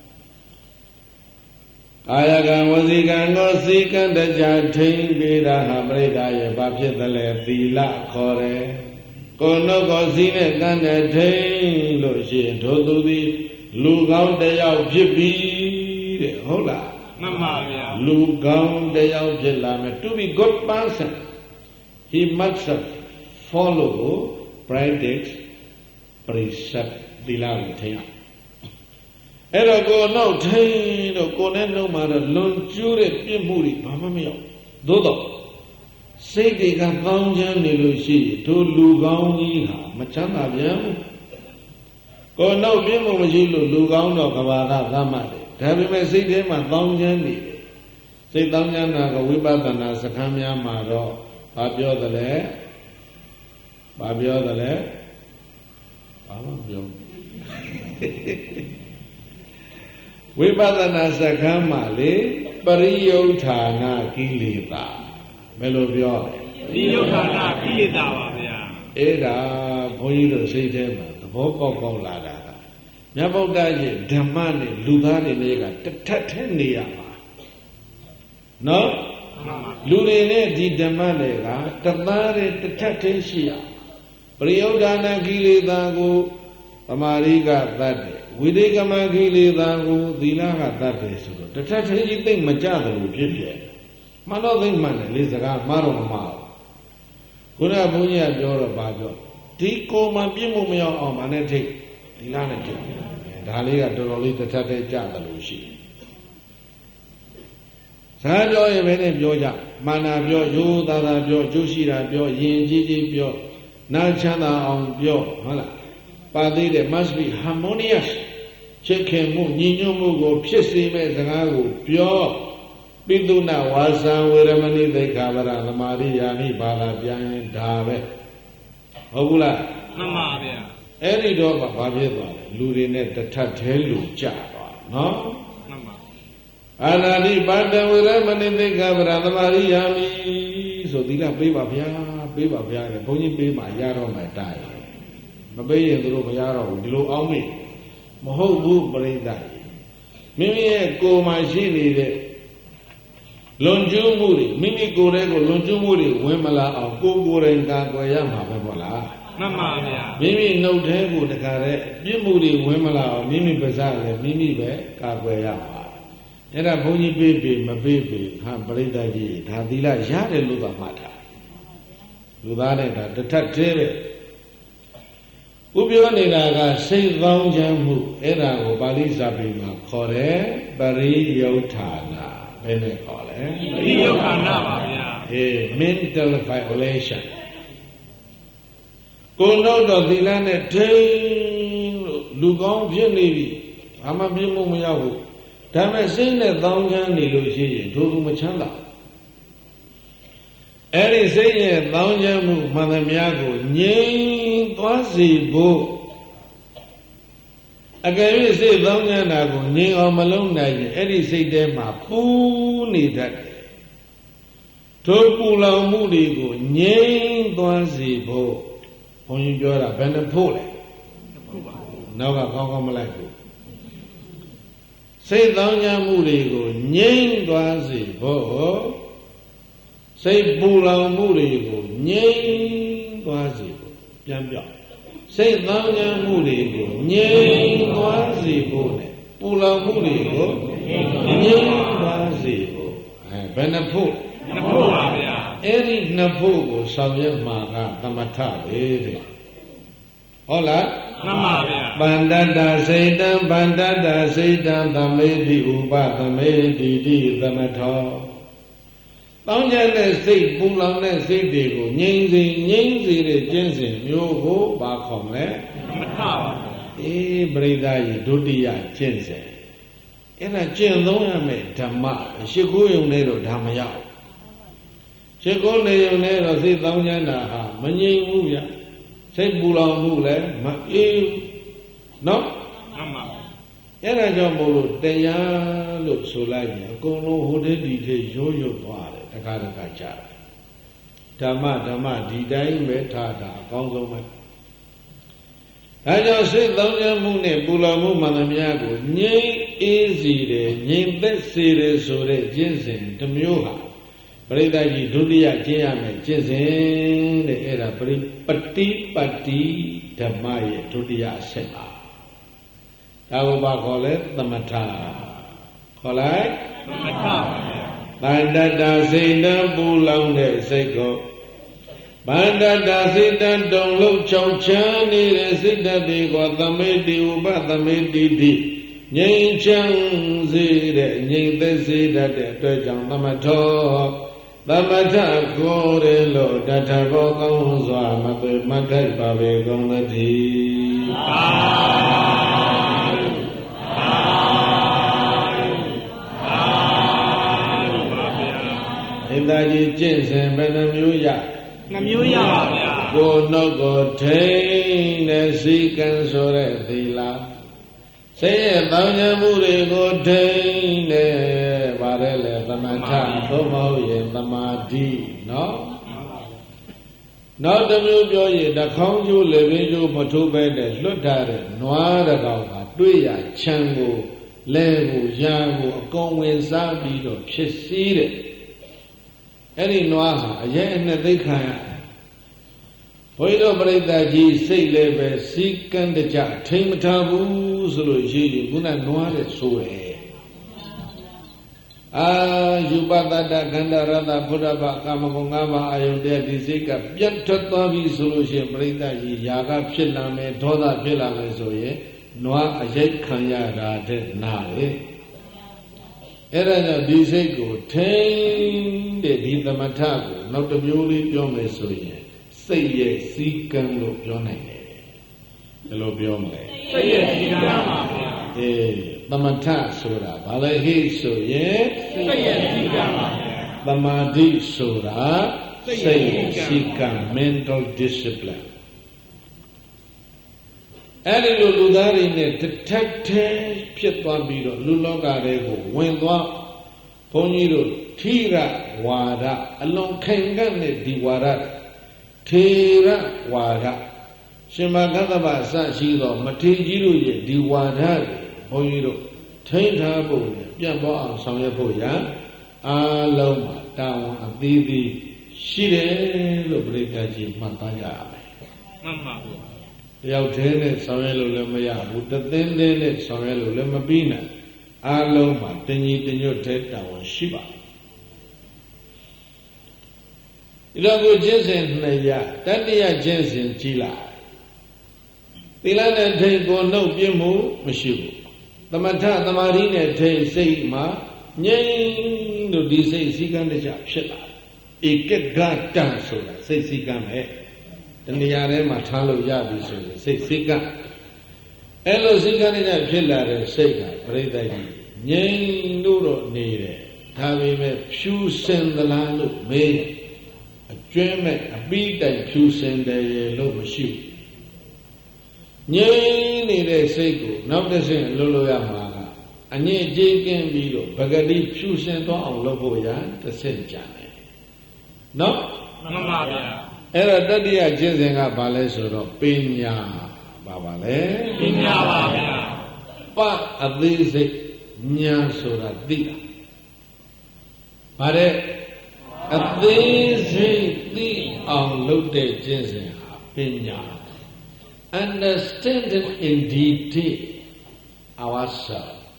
ကာယကံဝစီကံကိုစီကံတကြထိမ့်ပေးတာဟာပြိဿရဲ့ဘာဖြစ်သလဲသီလခေါ်တယ်ကိုယ်နှုတ်ကိုစီနဲ့ကံနဲ့ထိမ့်လို့ရှိရင်တို့သူသည်လူကောင်းတစ်ယောက်ဖြစ်ပြီတဲ့ဟုတ်လားမှန်ပါဗျာလူကောင်းတစ်ယောက်ဖြစ်လာမယ် to be good person he must follow practice precept သီလကိုထိမ့်အဲ့တော့ကိုယ်နောက်ထိန်တော့ကိုယ်နဲ့နှုတ်မှာတော့လွန်ကျူးတဲ့ပြစ်မှုတွေဘာမှမရောက်သို့တော့စိတ်တွေကကောင်းချမ်းနေလို့ရှိရင်တို့လူကောင်းကြီးဟာမချမ်းသာပြန်ဘူးကိုယ်နောက်ပြစ်မှုမရှိလို့လူကောင်းတော့ကဘာကသတ်မှတ်တယ်ဒါပေမဲ့စိတ်ထဲမှာကောင်းချမ်းနေတယ်စိတ်ကောင်းချမ်းတာကဝိပဿနာစခန်းများမှာတော့ဘာပြောသလဲဘာပြောသလဲဘာမှပြောဝိပဿနာစခန်းမှာလေပရိယုဌာဏကိလေသာဘယ်လိုပြောလဲပရိယုဌာဏကိလေသာပါဗျာအဲ့ဒါဘုန်းကြီးတို့စိတ်ထဲမှာသဘောပေါက်ပေါက်လာတာကမြတ်ဗုဒ္ဓရဲ့ဓမ္မနဲ့လူသားတွေနဲ့ကတထက်ထဲနေရမှာနော်လူတွေနဲ့ဒီဓမ္မတွေကတသားတဲ့တထက်ထဲရှိရပရိယုဌာဏကိလေသာကိုသမာဓိကသတ်တယ်ဝိသေကမကိလေသာကိုသီလကတတ်တယ်ဆိုတော့တထထကြီးသိမ့်မကြတယ်လို့ဖြစ်ဖြစ်မှန်တော့သိမ့်မှန်တယ်လေစကားမှားတော့မမှားဘူးခုနကဘုန်းကြီးကပြောတော့ဗာပြောဒီကိုယ်မှပြည့်မှုမရောက်အောင်မနဲ့ထိတ်သီလနဲ့ထိတ်ဒါလေးကတော်တော်လေးတထထကြတယ်လို့ရှိတယ်စကားပြောရင်ပဲနဲ့ပြောကြမာနာပြောရိုးသားသားပြောကျိုးရှိတာပြောယဉ်ကျေးကျေးပြောနာချမ်းသာအောင်ပြောဟုတ်လားပါသေးတယ် must be harmonious ချစ်ခင်မှုညီညွတ်မှုကိုဖြစ်စေမဲ့စကားကိုပြောပိသုနာဝါစံဝေရမဏိသိက္ခာပရသမာဓိယာမိဘာသာပြန်ရင်ဒါပဲဟုတ်ဘူးလားမှန်ပါဗျာအဲ့ဒီတော့ဘာဖြစ်သွားလဲလူတွေနဲ့တထပ်သေးလူကြသွားနော်မှန်ပါအာနာတိပါတဝေရမဏိသိက္ခာပရသမာဓိယာမိဆိုသီလပေးပါဗျာပေးပါဗျာတဲ့ဘုန်းကြီးပေးမှရတော့မှတားရမပေးရင်သူတို့မရတော့ဘူးဒီလိုအောင်းမိမဟုတ်ဘူးပရိသတ်မိမိရဲ့ကိုယ်မှာရှိနေတဲ့လွန်ကျူးမှုတွေမိမိကိုယ်ရဲ့ကိုလွန်ကျူးမှုတွေဝင်မလာအောင်ကိုယ်ကိုယ်တိုင်ကာကွယ်ရမှာပဲပေါ့လားမှန်ပါဗျာမိမိနှုတ်ထဲကိုတခါတည်းပြစ်မှုတွေဝင်မလာအောင်မိမိပါးစပ်လည်းမိမိပဲကာကွယ်ရမှာအဲ့ဒါဘုန်းကြီးပေးပေးမပေးပေးဟာပရိသတ်ကြီးဒါသီလရတယ်လို့သာမှတ်တာလူသားနဲ့ဒါတစ်ထပ်သေးပဲဥပ္ပြောနေတာကစိတ်ကောင်းချမ်းမှုအဲ့ဒါကိုပါဠိစာပေမှာခေါ်တယ်ပရိယုဌာဏဘယ်နဲ့ခေါ်လဲပရိယုဌာဏပါဗျာအေး mental violation ကိုယ်တော့တော့သီလနဲ့ထိန်လို့လူကောင်းဖြစ်နေပြီဘာမှပြည့်မှုမရောက်ဘူးဒါပေမဲ့စိတ်နဲ့ကောင်းချမ်းနေလို့ရှိရင်ဒုက္ခမချမ်းသာအဲ့ဒီစိတ်ရဲ့တောင်းချမ်းမှုမှန်သမျှကိုငြိမ်သွားစေဖို့အကယ်၍စိတ်တောင်းချမ်းတာကိုငြိမ်အောင်မလုပ်နိုင်ရင်အဲ့ဒီစိတ်ထဲမှာပူနေတတ်တယ်ထိုပူလောင်မှုတွေကိုငြိမ်သွားစေဖို့ဘုန်းကြီးပြောတာဘယ်နှဖို့လဲနောက်ကကောင်းကောင်းမလိုက်ဘူးစိတ်တောင်းချမ်းမှုတွေကိုငြိမ်သွားစေဖို့စိတ်ပူလောင်မှုတွေကိုငြိမ်သွားစေဖို့ပြန်ပြောစိတ်သောင်းချမ်းမှုတွေကိုငြိမ်သွားစေဖို့နဲ့ပူလောင်မှုတွေကိုငြိမ်းပါစေဖို့အဲဘယ်နှဖို့နှစ်ဖို့ပါဗျာအဲ့ဒီနှစ်ဖို့ကိုဆောင်ရွက်မှာကသမထပဲတဲ့ဟုတ်လားမှန်ပါဗျာဗန္တတစိတ်တံဗန္တတစိတ်တံသမေတိဥပသမေတိတိသမထောတောင်းကြတဲ့စိတ်ပူလောင်တဲ့စိတ်တွေကိုငြိမ်းစေငြိမ်းစေတဲ့ကျင့်စဉ်မျိုးကိုဘာခေါ်မလဲသမထပါအေးပရိသတ်ကြီးဒုတိယကျင့်စဉ်အဲ့ဒါကျင့်သုံးရမယ်ဓမ္မရှိခိုးယုံနဲ့တော့ဒါမရောက်ရှိခိုးနေယုံနဲ့တော့စိတ်တောင်းကြတာဟာမငြိမ်ဘူးဗျစိတ်ပူလောင်မှုလည်းမအေးနော်မှန်ပါအဲ့ဒါကြောင့်မို့လို့တရားလို့ဆိုလိုက်ရင်အကုန်လုံးဟိုတည်းဒီတည်းရိုးရိုးသွားတယ်တခါတခါကြာတယ်ဓမ္မဓမ္မဒီတိုင်းပဲထားတာအကောင်းဆုံးပဲဒါကြောင့်စိတ်သုံးရမှုနဲ့ပူလောင်မှုမှန်သမျှကိုငြိမ်းအေးစေတယ်ငြိမ်သက်စေတယ်ဆိုတဲ့ကျင့်စဉ်တစ်မျိုးဟာပရိသတ်ကြီးဒုတိယကျင့်ရမယ်ကျင့်စဉ်တဲ့အဲ့ဒါပရိပฏิပတ်တိဓမ္မရဲ့ဒုတိယအဆင့်ပါဒါကိုဘာခေါ်လဲသမထခေါ်လိုက်သမထပါဗျာဗန္တတစိတ်တံပူလောင်တဲ့စိတ်ကိုဗန္တတစိတ်တံတုံလုံးချောင်ချမ်းနေတဲ့စိတ်တတ်တွေကိုသမေတိဥပသမေတိတိငြိမ်းချမ်းစေတဲ့ငြိမ်သက်စေတတ်တဲ့အတွက်ကြောင့်သမထောသမထကိုယ်ရလို့တထဘောကောင်းစွာမပေမထိုက်ပါပဲကောင်းသတည်းသာသာသာသာကြီးကျင့်စဉ်ဘယ်နှမျိုးရနှမျိုးရပါဗျာကိုယ်နှုတ်ကိုထိန်းတဲ့စည်းကမ်းဆိုတဲ့သီလစိတ်ရဲ့တောင်းကြမှုတွေကိုထိန်းတဲ့ဗါရဲလေသမထသို့မဟုတ်ရင်သမာဓိနော်နောက်တစ်မျိုးပြောရင်တခေါင်းကျိုးလေပင်ကျိုးမထိုးပဲနဲ့လွတ်ထားတဲ့နွားတစ်ကောင်ကတွေးရချမ်းကိုလဲကိုရာကိုအကုန်ဝင်စားပြီးတော့ဖြစ်စည်းတဲ့အဲ့ဒီနွားဟာအရဲ့အနှစ်သိခံရဘုရားတော်ပြိတ္တာကြီးစိတ်လည်းပဲစီကံတကြထိမ့်မထားဘူးဆိုလို့ရှိရင်ခုနနွားတဲ့ဆိုရယ်အာယူပတတခန္ဓာရတဘုရားဘာကာမဂုဏ်၅ပါးအာယုန်တဲ့ဒီစိတ်ကပြတ်ထွက်သွားပြီဆိုလို့ရှိရင်ပြိတ္တာကြီးຢာကဖြစ်လာမယ်ဒေါသဖြစ်လာမယ်ဆိုရင်နွားအရိုက်ခံရတာတဲ့နာလေအဲ့ဒါကြောင့်ဒီစိတ်ကိုထိန်းတဲ့ဒီသမထကိုနောက်တစ်မျိုးလေးပြောမယ်ဆိုရင်စိတ်ရဲ့စည်းကမ်းလို့ပြောနိုင်တယ်ဘယ်လိုပြောမလဲစိတ်ရဲ့စည်းကမ်းပါဗျာအေးသမထဆိုတာဘာလဲဟိဆိုရင်စိတ်ရဲ့စည်းကမ်းပါဗျာသမာဓိဆိုတာစိတ်ရဲ့စည်းကမ်း mental discipline အဲ့ဒီလိုလူသားတွေနဲ့တစ်ထက်ထဲဖြစ်သွားပြီးတော့လူလောကတွေကိုဝင်သွားဘုန်းကြီးတို့ထိရဝါဒအလွန်ခိုင်ခံ့တဲ့ဒီဝါဒထေရဝါဒရှင်မဂတ္တဗအစရှိသောမထေရကြီးတို့ရဲ့ဒီဝါဒဘုန်းကြီးတို့ထိန်းထားဖို့နဲ့ပြန့်ပွားအောင်ဆောင်ရွက်ဖို့ရအားလုံးမှာတာဝန်အသီးသီးရှိတယ်လို့ပြိဿကြီးမှတ်သားကြရမယ်မှန်ပါဘူးတယောက်တည်းနဲ့ဆောင်ရွက်လို့လည်းမရဘူးတသင်းသေးနဲ့ဆောင်ရွက်လို့လည်းမပြီးနိုင်အားလုံးမှာတညီတညွတ်တဲ့တာဝန်ရှိပါဒီလိုကိုကျင့်စဉ်နှစ်ရတတိယကျင့်စဉ်ကြီးလာသီလနဲ့ထိတ်ကိုနှုတ်ပြမှုမရှိဘူးသမထသမာဓိနဲ့ထိတ်စိတ်မှာငြိမ်းတို့ဒီစိတ်စည်းကမ်းတကျဖြစ်လာဧကဂတံဆိုတာစိတ်စည်းကမ်းပဲတဏှာထဲမှာထားလို့ရပြီဆိုရင်စိတ်စည်းကမ်းအဲ့လိုစည်းကမ်းတကျဖြစ်လာတဲ့စိတ်ကပြိဿကြီးငြိမ်းလို့တော့နေတယ်ဒါပေမဲ့ဖြူစင်သလားလို့မေးအကျွမ်းမဲ့အပိတိုင်ဖြူစင်တယ်လို့မရှိဘူးငြိမ်းနေတဲ့စိတ်ကိုနောက်တစ်ဆင့်လှုပ်လို့ရမှာကအငြင်းကြေးကင်းပြီးတော့ပဂတိဖြူစင်သွားအောင်လုပ်ဖို့ရတစ်ဆင့်ကြံတယ်နော်မှန်ပါဗျာအဲ့တော့တတိယကျင့်စဉ်ကဘာလဲဆိုတော့ပညာပါပါလေပညာပါဗျာပအသေးစိတ်ညာဆိုတာသိတာဗါတဲ့အသေးစိတ်သိအောင်လုပ်တဲ့ကျင့်စဉ်ဟာပညာ understanding in detail ourselves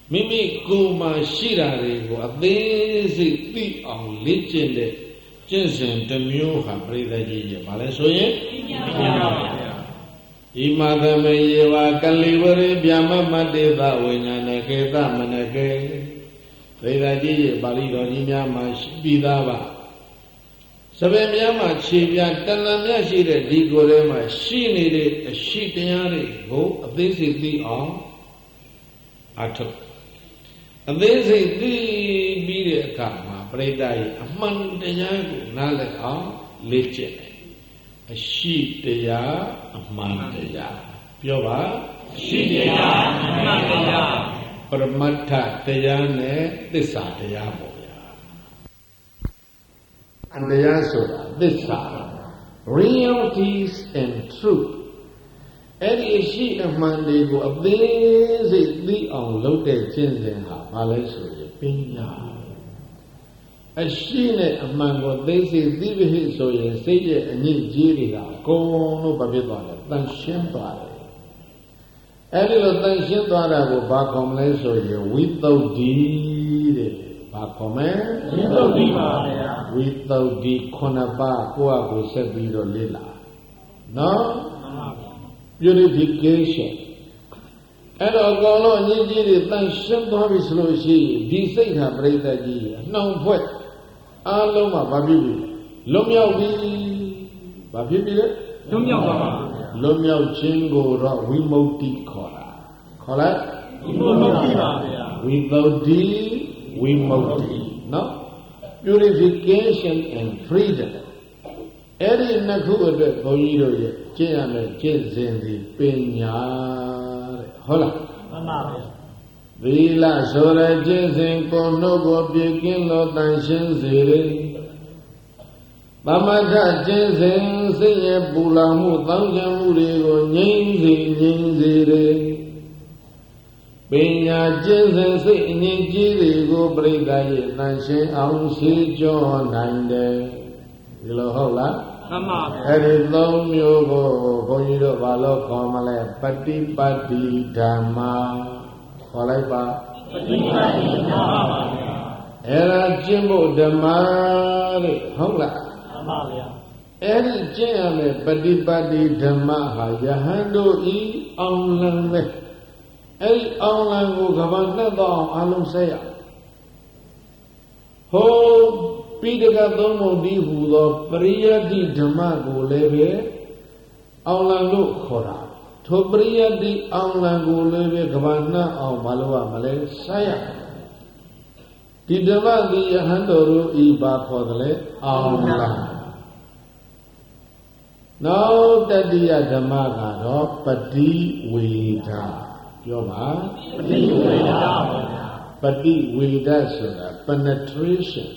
မိမိကိုယ်မှာရှိတာတွေကိုအသေးစိတ်သိအောင်လေ့ကျင့်တဲ့ကျင့်စဉ်တစ်မျိုးဟာပရိသတ်ကြီးရဲ့ဘာလဲဆိုရင်ပညာပါဗျာဣမသမေယေဝကလိဝရေဗျာမမတေသဝိညာဏကေသမနကေပရိသတ်ကြီးရဲ့ပါဠိတော်ကြီးများမှာရှိပြီးသားပါစပယ်များမှာခြေပြတဏ္ဍမြရှိတဲ့ဒီကိုယ်ထဲမှာရှိနေတဲ့အရှိတရားတွေကိုအသေးစိတ်သိအောင်အထုတ်အသေးစိတ်သိပြီးတဲ့အခါမှာပရိသတ်ရဲ့အမှန်တရားကိုနားလည်အောင်လေ့ကျင့်တယ်အရှိတရားအမှန်တရားပြောပါအရှိတရားအမှန်တရားပရမတ္ထတရားနဲ့သစ္စာတရားပေါ့ဗျာအတရားဆိုတာသစ္စာ realities and truth အဲ့ဒီအရှိအမှန်တွေကိုအသေးစိတ်သိအောင်လုပ်တဲ့ကျင့်စဉ်ဟာဘာလဲဆိုရင်ပညာအရှိနဲ့အမှန်ကိုသိစိတ်သိပြီဆိုရင်စိတ်ရဲ့အညစ်အကြေးတွေကအကုန်လုံးဘာဖြစ်သွားလဲတန်ရှင်းသွားတယ်အဲ့ဒီလိုတန်ရှင်းသွားတာကိုဘာခေါ်မလဲဆိုရင်ဝိသုဒ္ဓိတဲ့ဘာခေါ်မလဲဝိသုဒ္ဓိပါဗျာဝိသုဒ္ဓိခုနှစ်ပါးကိုယ့်အကိုဆက်ပြီးတော့လေ့လာနော်purification အဲ့တော့အကောင်လုံးအငြင်းကြီးတွေတန်ရှင်းသွားပြီဆိုလို့ရှိရင်ဒီစိတ်ဟာပရိသတ်ကြီးအနှောင်ဖွဲ့အားလုံးမှာဘာဖြစ်ပြီလွတ်မြောက်ပြီဘာဖြစ်ပြီလဲလွတ်မြောက်ပါပါလွတ်မြောက်ခြင်းကိုတော့ဝိမု ക്തി ခေါ်တာခေါ်လိုက်ဝိမု ക്തി ပါဗျာဝိသုဒ္ဓိဝိမု ക്തി နော် purification and freedom အဲ့ဒီနှစ်ခုအတွက်ဘုန်းကြီးတို့ရဲ့ကျင့်ရမယ်ကျင့်စဉ်ဒီပညာတဲ့ဟုတ်လားမှန်ပါဗျာသီလဆိုရကျင့်စဉ်ကိုနှုတ်ကိုပြည့်ကင်းလို့တန်ရှင်းစေတယ်သမထကျင့်စဉ်စိတ်ရဲ့ပူလောင်မှုတောင်းကျင်မှုတွေကိုငြိမ်းစေငြိမ်းစေတယ်ပညာကျင့်စဉ်စိတ်အငြင်းကြီးတွေကိုပြိတ္တရဲ့တန်ရှင်းအောင်စေကြောနိုင်တယ်ဒီလိုဟုတ်လားမှန်ပါဗျာအဲ့ဒီသုံးမျိုးကိုဘုန်းကြီးတို့ဘာလို့ခေါ်မလဲပฏิပတ်တိဓမ္မခေါ်လိုက်ပါပฏิပတ်တိဓမ္မပါဗျာအဲ့ဒါကျင့်ဖို့ဓမ္မတဲ့ဟုတ်လားမှန်ပါဗျာအဲ့ဒီကျင့်ရမယ်ပฏิပတ်တိဓမ္မဟာယဟန်တို့ဤအောင်လံပဲအဲ့ဒီအောင်လံကိုကဘာနဲ့တော့အလုံးဆက်ရဟောပိဋကသုံးပုံဒီဟူသောပရိယတ္တိဓမ္မကိုလည်းပဲအောင်လံလို့ခေါ်တာထိုပရိယတ္တိအောင်လံကိုလည်းပဲကဘာနှံ့အောင်မလုပ်ရမလဲဆက်ရဒီဓမ္မဒီယဟန်တော်တို့ဤပါခေါ်တယ်လေအောင်လံနောက်တတိယဓမ္မကတော့ပฏิဝေဒပြောပါပฏิဝေဒပါဗျာပฏิဝေဒဆိုတာ penetration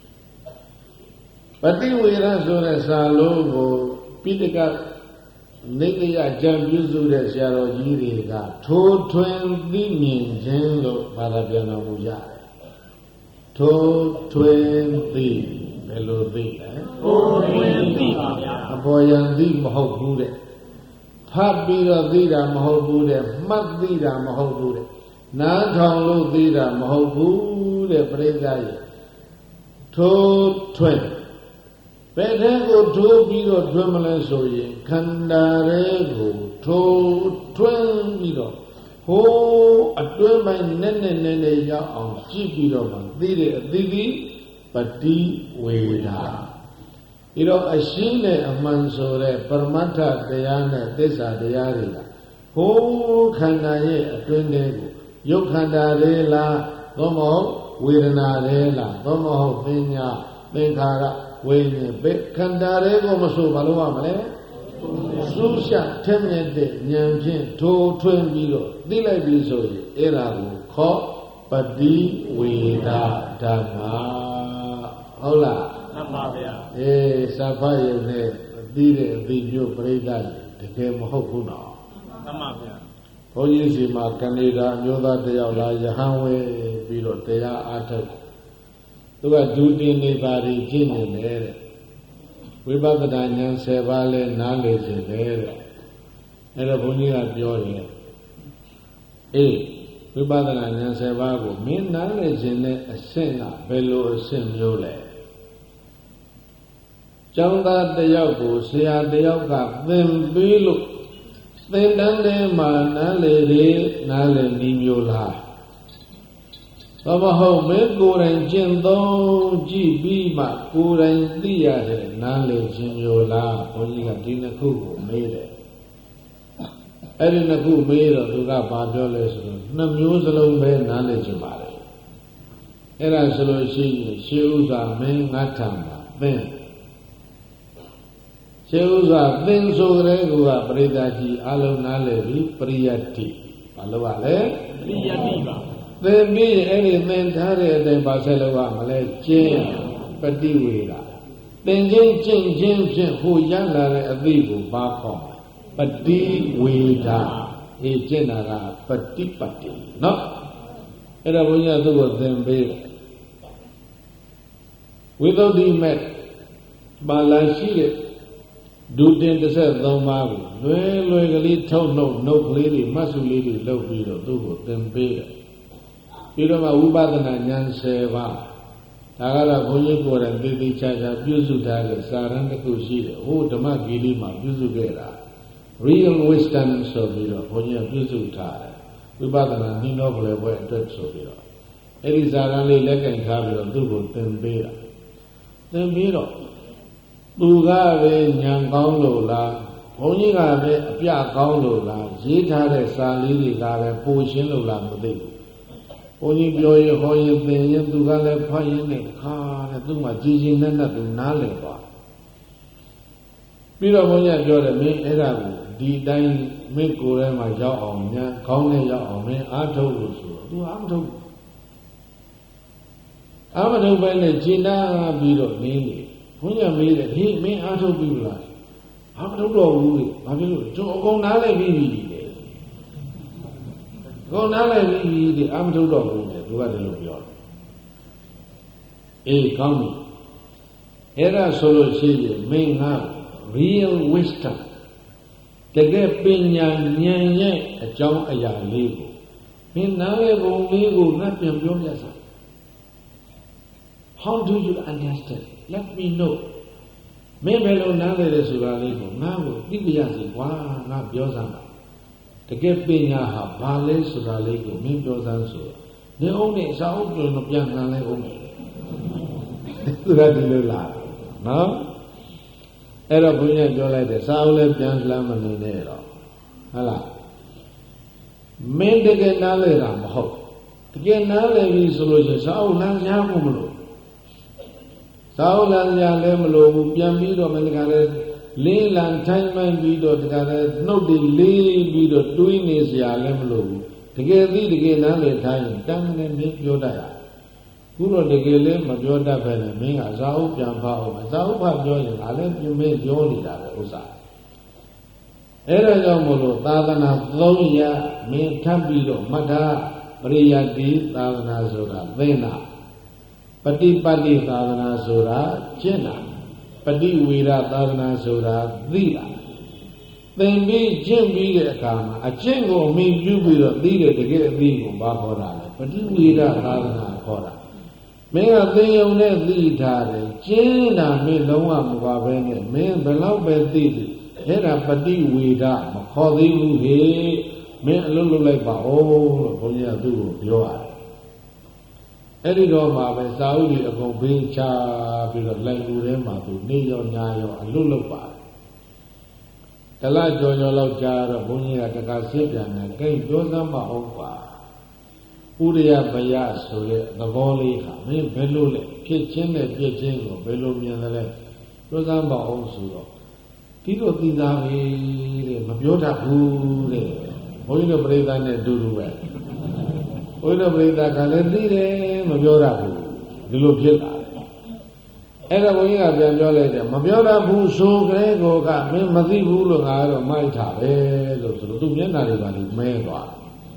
ပฏิဝေဒဆိုတဲ့စာလုံးကိုပိဋကနေကရကြံပြုစုတဲ့ဆရာတော်ကြီးတွေကထိုးထွင်းသိမြင်ခြင်းလို့ဘာသာပြန်တော်မူကြတယ်ထိုးထွင်းသိဘယ်လိုသိလဲထိုးထွင်းသိပါဗျာအပေါ်ယံသိမဟုတ်ဘူးတဲ့ဖတ်ပြီးတော့သိတာမဟုတ်ဘူးတဲ့မှတ်သိတာမဟုတ်ဘူးတဲ့နားထောင်လို့သိတာမဟုတ်ဘူးတဲ့ပြိဿရဲ့ထိုးထွင်းဘယ်တဲ့ကိုထိုးပြီးတော့ထွင်းမလဲဆိုရင်ခန္ဓာရဲ့ကိုထိုးထွင်းပြီးတော့ဟိုးအတွင်းပိုင်းနဲ့နဲ့နဲ့နဲ့ရောက်အောင်ကြည့်ပြီးတော့မှသိတဲ့အသိသိပฏิဝေဒဒီတော့အရှင်းနဲ့အမှန်ဆိုတဲ့ပရမတ္ထတရားနဲ့သစ္စာတရားတွေကဟိုးခန္ဓာရဲ့အတွင်းတွေကိုရုပ်ခန္ဓာတွေလားသို့မဟုတ်ဝေဒနာတွေလားသို့မဟုတ်ပညာသင်္ခါရဝိညာဉ်ပဲခန္ဓာတွေကိုမဆိုဘာလို့ရမလဲစူးရှထက်မြက်တဲ့ဉာဏ်ဖြင့်ထိုးထွင်းပြီးတော့သိလိုက်ပြီဆိုရင်အဲ့ဒါကိုခေါ်ပฏิဝေဒဓမ္မဟုတ်လားမှန်ပါဗျာအေးစာဖတ်ရုံနဲ့သိတဲ့အသိမျိုးပြိဋ္ဌာတကယ်မဟုတ်ဘူးနော်မှန်ပါဗျာဘုန်းကြီးစီမှာကနေဒါအမျိုးသားတယောက်လာယဟန်ဝဲပြီးတော့တရားအားထုတ်သူကဒုတိယနေပါရီကျင့်နေတယ်တဲ့ဝိပဿနာဉာဏ်ဆယ်ပါးလဲနားလေစေတယ်တဲ့အဲ့တော့ဘုန်းကြီးကပြောတယ်အေးဝိပဿနာဉာဏ်ဆယ်ပါးကိုမင်းနားလည်ခြင်းနဲ့အဆင့်ကဘယ်လိုအဆင့်မျိုးလဲကျောင်းသားတစ်ယောက်ကိုဆရာတစ်ယောက်ကသင်ပေးလို့သင်တန်းထဲမှာနားလည်လေနားလည်နည်းမျိုးလားဘာမဟုတ်မင်းကိုယ်တိုင်ကျင့်သုံးကြည့်ပြီးမှကိုယ်တိုင်သိရတဲ့နားလည်ခြင်းမျိုးလားဘုန်းကြီးကဒီနှစ်ခုကိုမေးတယ်အဲ့ဒီနှစ်ခုမေးတော့သူကဘာပြောလဲဆိုတော့နှစ်မျိုးစလုံးပဲနားလည်ခြင်းပါတယ်အဲ့ဒါဆိုလို့ရှိရင်ရှေးဥစွာမင်းငါထံမှာသင်ရှေးဥစွာသင်ဆိုကြတဲ့ကူကပရိသတ်ကြီးအလုံးနားလည်ပြီးပရိယတ္တိဘာလို့ ပါလဲပရိယတ္တိပါသင်ပြီးအဲ့ဒီသင်ထားတဲ့အတိုင်းပါဆက်လို့ကမလဲကျင့်ပฏิဝေဒသင်ချင်းကျင့်ချင်းဖြင့်ဟိုရလာတဲ့အသိကိုပါခေါ်ပฏิဝေဒအေးကျင့်တာကပฏิပတ္တိနော်အဲ့ဒါဘုရားသူ့ကိုသင်ပေးဝိသုဒ္ဓိမဲ့ပါဠိရှိတဲ့ဒုတင်တစ်ဆက်သုံးပါးကိုလွယ်လွယ်ကလေးထုတ်နှုတ်နှုတ်ကလေးတွေမှတ်စုလေးတွေလုပ်ပြီးတော့သူ့ကိုသင်ပေးတယ်ပြီးတော့မှဝိပဿနာဉာဏ်ဆယ်ပါးဒါကတော့ဘုန်းကြီးကိုယ်တိုင်သိသိချာချာပြုစုထားတဲ့စာရန်တစ်ခုရှိတယ်ဟိုဓမ္မဂီလိမှာပြုစုခဲ့တာ real wisdom ဆိုပြီးတော့ဘုန်းကြီးပြုစုထားတယ်ဝိပဿနာနိနောဘလေဘွဲအတွက်ဆိုပြီးတော့အဲ့ဒီစာရန်လေးလက်ကင်ထားပြီးတော့သူ့ကိုသင်ပေးတာသင်ပြီးတော့သူကပဲဉာဏ်ကောင်းလို့လားဘုန်းကြီးကပဲအပြကောင်းလို့လားရေးထားတဲ့စာလေးတွေကပဲပိုရှင်းလို့လားမသိဘူးဘုန်းကြီးပြောရင်ဟောရင်သင်ရင်သူကလည်းဖတ်ရင်နဲ့ခါတဲ့သူ့မှာကြည်ကြည်နက်နက်သူနားလည်သွားပြီးတော့ဘုန်းကြီးပြောတယ်မင်းအဲ့ဒါကိုဒီတိုင်းမင်းကိုယ်ထဲမှာရောက်အောင်ဉာဏ်ကောင်းနဲ့ရောက်အောင်မင်းအားထုတ်လို့ဆိုတော့သူအားမထုတ်အားမထုတ်ပဲနဲ့ကျင့်နာပြီးတော့နေနေဘုန်းကြီးမေးတယ်ဟေးမင်းအားထုတ်ပြီလားအားမထုတ်တော့ဘူးလေဘာဖြစ်လို့ကျွန်တော်အကုန်နားလိုက်ပြီးပြီလေအကုန်နားလိုက်ပြီးပြီဒီအားမထုတ်တော့ဘူးလေသူကတည်းကပြောတယ်အေးကောင်းပြီအဲ့ဒါဆိုလို့ရှိရင်မင်းက real wisdom တကယ်ပညာဉာဏ်ရဲ့အကြောင်းအရာလေးကိုမင်းနားရဲ့ဘုံလေးကိုငါပြန်ပြောပြစမ်း how do you understand let me know မင်းဘယ်လိုနားလဲလဲဆိုတာလေးကိုငါ့ကိုသိပြရစီကွာငါပြောစမ်းပါတကယ်ပညာဟာဘာလဲဆိုတာလေးကိုမင်းပြောစမ်းဆိုနေအောင်နဲ့စာအုပ်ပြန်ပြန်လှန်လဲအောင်မယ်သူကဒီလိုလားနော်အဲ့တော့ဘုရားပြောလိုက်တယ်စာအုပ်လည်းပြန်လှမ်းမနေနဲ့တော့ဟုတ်လားမင်းတကယ်နားလဲတာမဟုတ်တကယ်နားလဲပြီဆိုလို့ရှိရင်စာအုပ်လှမ်းရဖို့မလို့သာဝလန်ညာလည်းမလိုဘူးပြန်ပြီးတော့မင်းကလည်းလေးလံထိုင်းမှန်းပြီးတော့တကယ်လည်းနှုတ်တည်လေးပြီးတော့တွေးနေစရာလည်းမလိုဘူးတကယ်သိတကယ်နားလည်ထားရင်တန်းနဲ့မင်းပြောတတ်ရခုတော့တကယ်လည်းမပြောတတ်ပဲနဲ့မင်းကဇာဥပြန်ဖအောင်ဇာဥဖပြောရင်ငါလည်းပြင်မဲပြောနေတာပဲဥစ္စာအဲ့ဒါကြောင့်မို့လို့သာသနာသုံးရမင်းထပ်ပြီးတော့မှတ်ထားပရိယတ္တိသာသနာဆိုတာသိနာပฏิပတ်တိသာသနာဆိုတာကျင့်တာပฏิဝေဒသာသနာဆိုတာသိတာသင်ပြီးကျင့်ပြီးတဲ့အခါမှာအကျင့်ကိုအမိပြုပြီးတော့သိတဲ့တကယ်အသိကိုဘာခေါ်တာလဲပฏิဝေဒသာသနာခေါ်တာမင်းကသင်ယုံနဲ့သိထားတယ်ကျင့်တာမင်းလုံးဝမပါဘဲနဲ့မင်းဘယ်တော့ပဲသိတယ်အဲ့ဒါပฏิဝေဒမခေါ်သေးဘူးဟေ့မင်းအလုပ်လုပ်လိုက်ပါဦးလို့ဘုန်းကြီးကသူ့ကိုပြောရတယ်အဲ့ဒီတော့မှပဲစာအုပ်တွေအကုန်ဘေးချပြီးတော့လိုက်လူထဲမှာသူနေရောညာရောအလွတ်လွတ်ပါတယ်တလားကြော်ကြော်လောက်ကြာတော့ဘုန်းကြီးကတခါရှင်းပြန်တယ်ကိန်းပြောစမ်းမအောင်ပါဥရိယဘယဆိုတဲ့သဘောလေးဟာမင်းဘယ်လိုလဲဖြစ်ချင်းနဲ့ပြည့်ချင်းကိုဘယ်လိုမြင်သလဲပြောစမ်းမအောင်ဆိုတော့ဒီလိုသိသားပြီတဲ့မပြောတတ်ဘူးတဲ့ဘုန်းကြီးတို့ပြိဿနဲ့အတူတူပဲဘုရားပရိသတ်ကလည်းသိတယ်မပြောရဘူးဒီလိုဖြစ်လာတယ်အဲ့တော့ဘုန်းကြီးကပြန်ပြောလိုက်တယ်မပြောရဘူးဆိုကြဲကိုကမင်းမသိဘူးလို့ငါကတော့မိုက်တာပဲလို့ဆိုတော့သူမျက်နှာတွေပါလိမဲသွား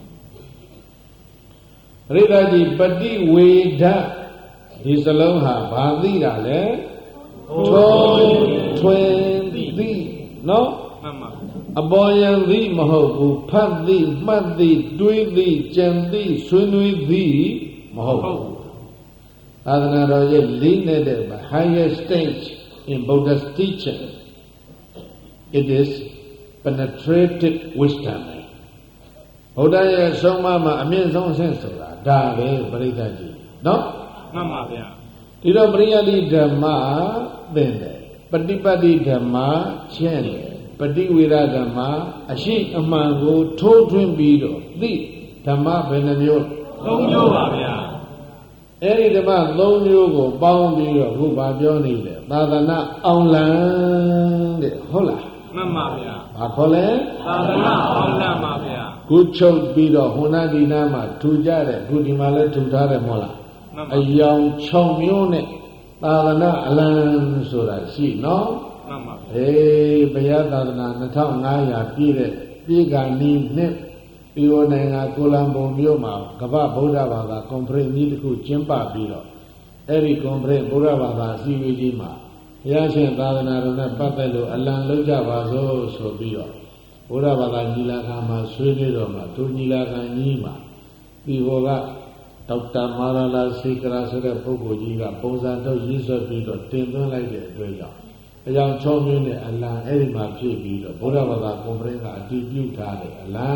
ပရိသတ်ကြီးပฏิဝေဒဒီစလုံးဟာဘာသိတာလဲထုံးထွင်သိနော်မှန်ပါအပေါ်ယံသည်မဟုတ်ဘူးဖတ်သည်မှတ်သည်တွေးသည်ကြံသည်ဆွေးနွေးသည်မဟုတ်ဘူးသာသနာတော်ရဲ့လေးနဲ့တဲ့ highest stage in Buddha's teaching it is penetrative wisdom ဘုရားရဲ့ဆုံးမမှာအမြင့်ဆုံးအဆင့်ဆိုတာဒါပဲပရိသတ်ကြီးနော်မှန်ပါဗျာဒီတော့ပရိယတိဓမ္မသင်တယ်ပฏิပတ်တိဓမ္မကျင့်တယ်ပฏิဝေရဓမ္မအရှိအမှန်ကိုထိုးထွင်းပြီးတော့သိဓမ္မဘယ်နှမျိုးသုံးမျိုးပါဗျာအဲ့ဒီဓမ္မသုံးမျိုးကိုပေါင်းပြီးတော့ခုဘာပြောနေလဲသာသနာအောင်လံတဲ့ဟုတ်လားမှန်ပါဗျာဘာခေါ်လဲသာသနာအောင်လံပါဗျာခုချုပ်ပြီးတော့ဟွန်နာဒီနာမှာထူကြတယ်ခုဒီမှာလည်းထူထားတယ်မဟုတ်လားအယောင်ခြုံမျိုးနဲ့သာသနာအလံဆိုတာရှိနော်မှန်ပါဗျာဟေးဘုရားသာသနာနှစ်ထောင်ငါးရာပြည့်တဲ့ပြည်ကနီးနှစ်ပြည်တော်နိုင်ငံကိုလံဘုံမြို့မှာကမ္ဘာဗုဒ္ဓဘာသာကွန်ဖရင့်ကြီးတစ်ခုကျင်းပပြီးတော့အဲ့ဒီကွန်ဖရင့်ဗုဒ္ဓဘာသာအစည်းအဝေးကြီးမှာဘုရားရှင်သာသနာတော်နဲ့ပတ်သက်လို့အလံလုပ်ကြပါစို့ဆိုပြီးတော့ဘုရားဘာသာညီလာခံမှာဆွေးနွေးတော်မှာသူညီလာခံကြီးမှာဒီဘောကဒေါက်တာမာရလာစေကရာဆိုတဲ့ပုဂ္ဂိုလ်ကြီးကပုံစံထုတ်ရေးဆွဲပြီးတော့တင်သွင်းလိုက်တဲ့အတွက်ကြောင့်အကြောင်း၆မျိုးနဲ့အလံအဲ့ဒီမှာဖြည့်ပြီးတော့ဘုရားဘာသာကွန်ဖရင့်ကအတည်ပြုထားတယ်အလံ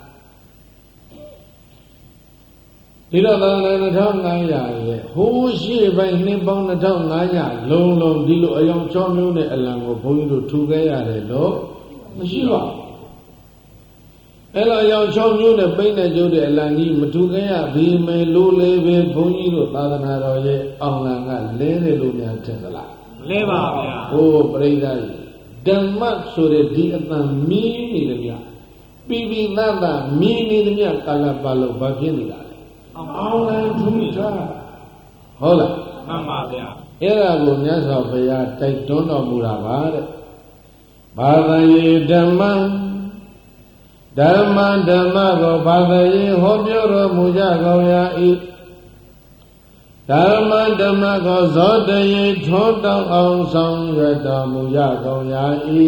ဒီတော့သာသနာနှစ်ထောင်ငါးရာရဲ့ဟိုးရှိပိုင်းနှစ်ပေါင်းနှစ်ထောင်ငါးရာလုံးလုံးဒီလိုအယောင်၆မျိုးနဲ့အလံကိုဘုန်းကြီးတို့ထူခဲ့ရတယ်လို့မရှိပါဘူးအဲ့လိုအယောင်၆မျိုးနဲ့ပိန်းနဲ့ကျုပ်တဲ့အလံကြီးမထူခဲ့ရပြီမယ်လို့လေပဲဘုန်းကြီးတို့သာသနာတော်ရဲ့အောင်လံကလဲတယ်လို့များထင်သလားမလဲပါဗျာဟိုးပြိဿကြီးဓမ္မဆိုတဲ့ဒီအတန်မီးနေတယ်ဗျာပိပိသတ္တမီးနေတယ်ဗျာကာလပတ်လို့ဘာဖြစ်နေတာလဲအောင်လံထူထားဟုတ်လားမှန်ပါဗျာအဲ့ဒါကိုမြတ်စွာဘုရားတိုက်တွန်းတော်မူတာပါတဲ့ဘာသာရေးဓမ္မဓမ္မဓမ္မကိုဘာသာရေးဟောပြောတော်မူကြကုန်ရာဤဓမ္မဓမ္မကိုဇောတရေထွန်းတောင်းအောင်ဆောင်ရွက်တော်မူကြကုန်ရာဤ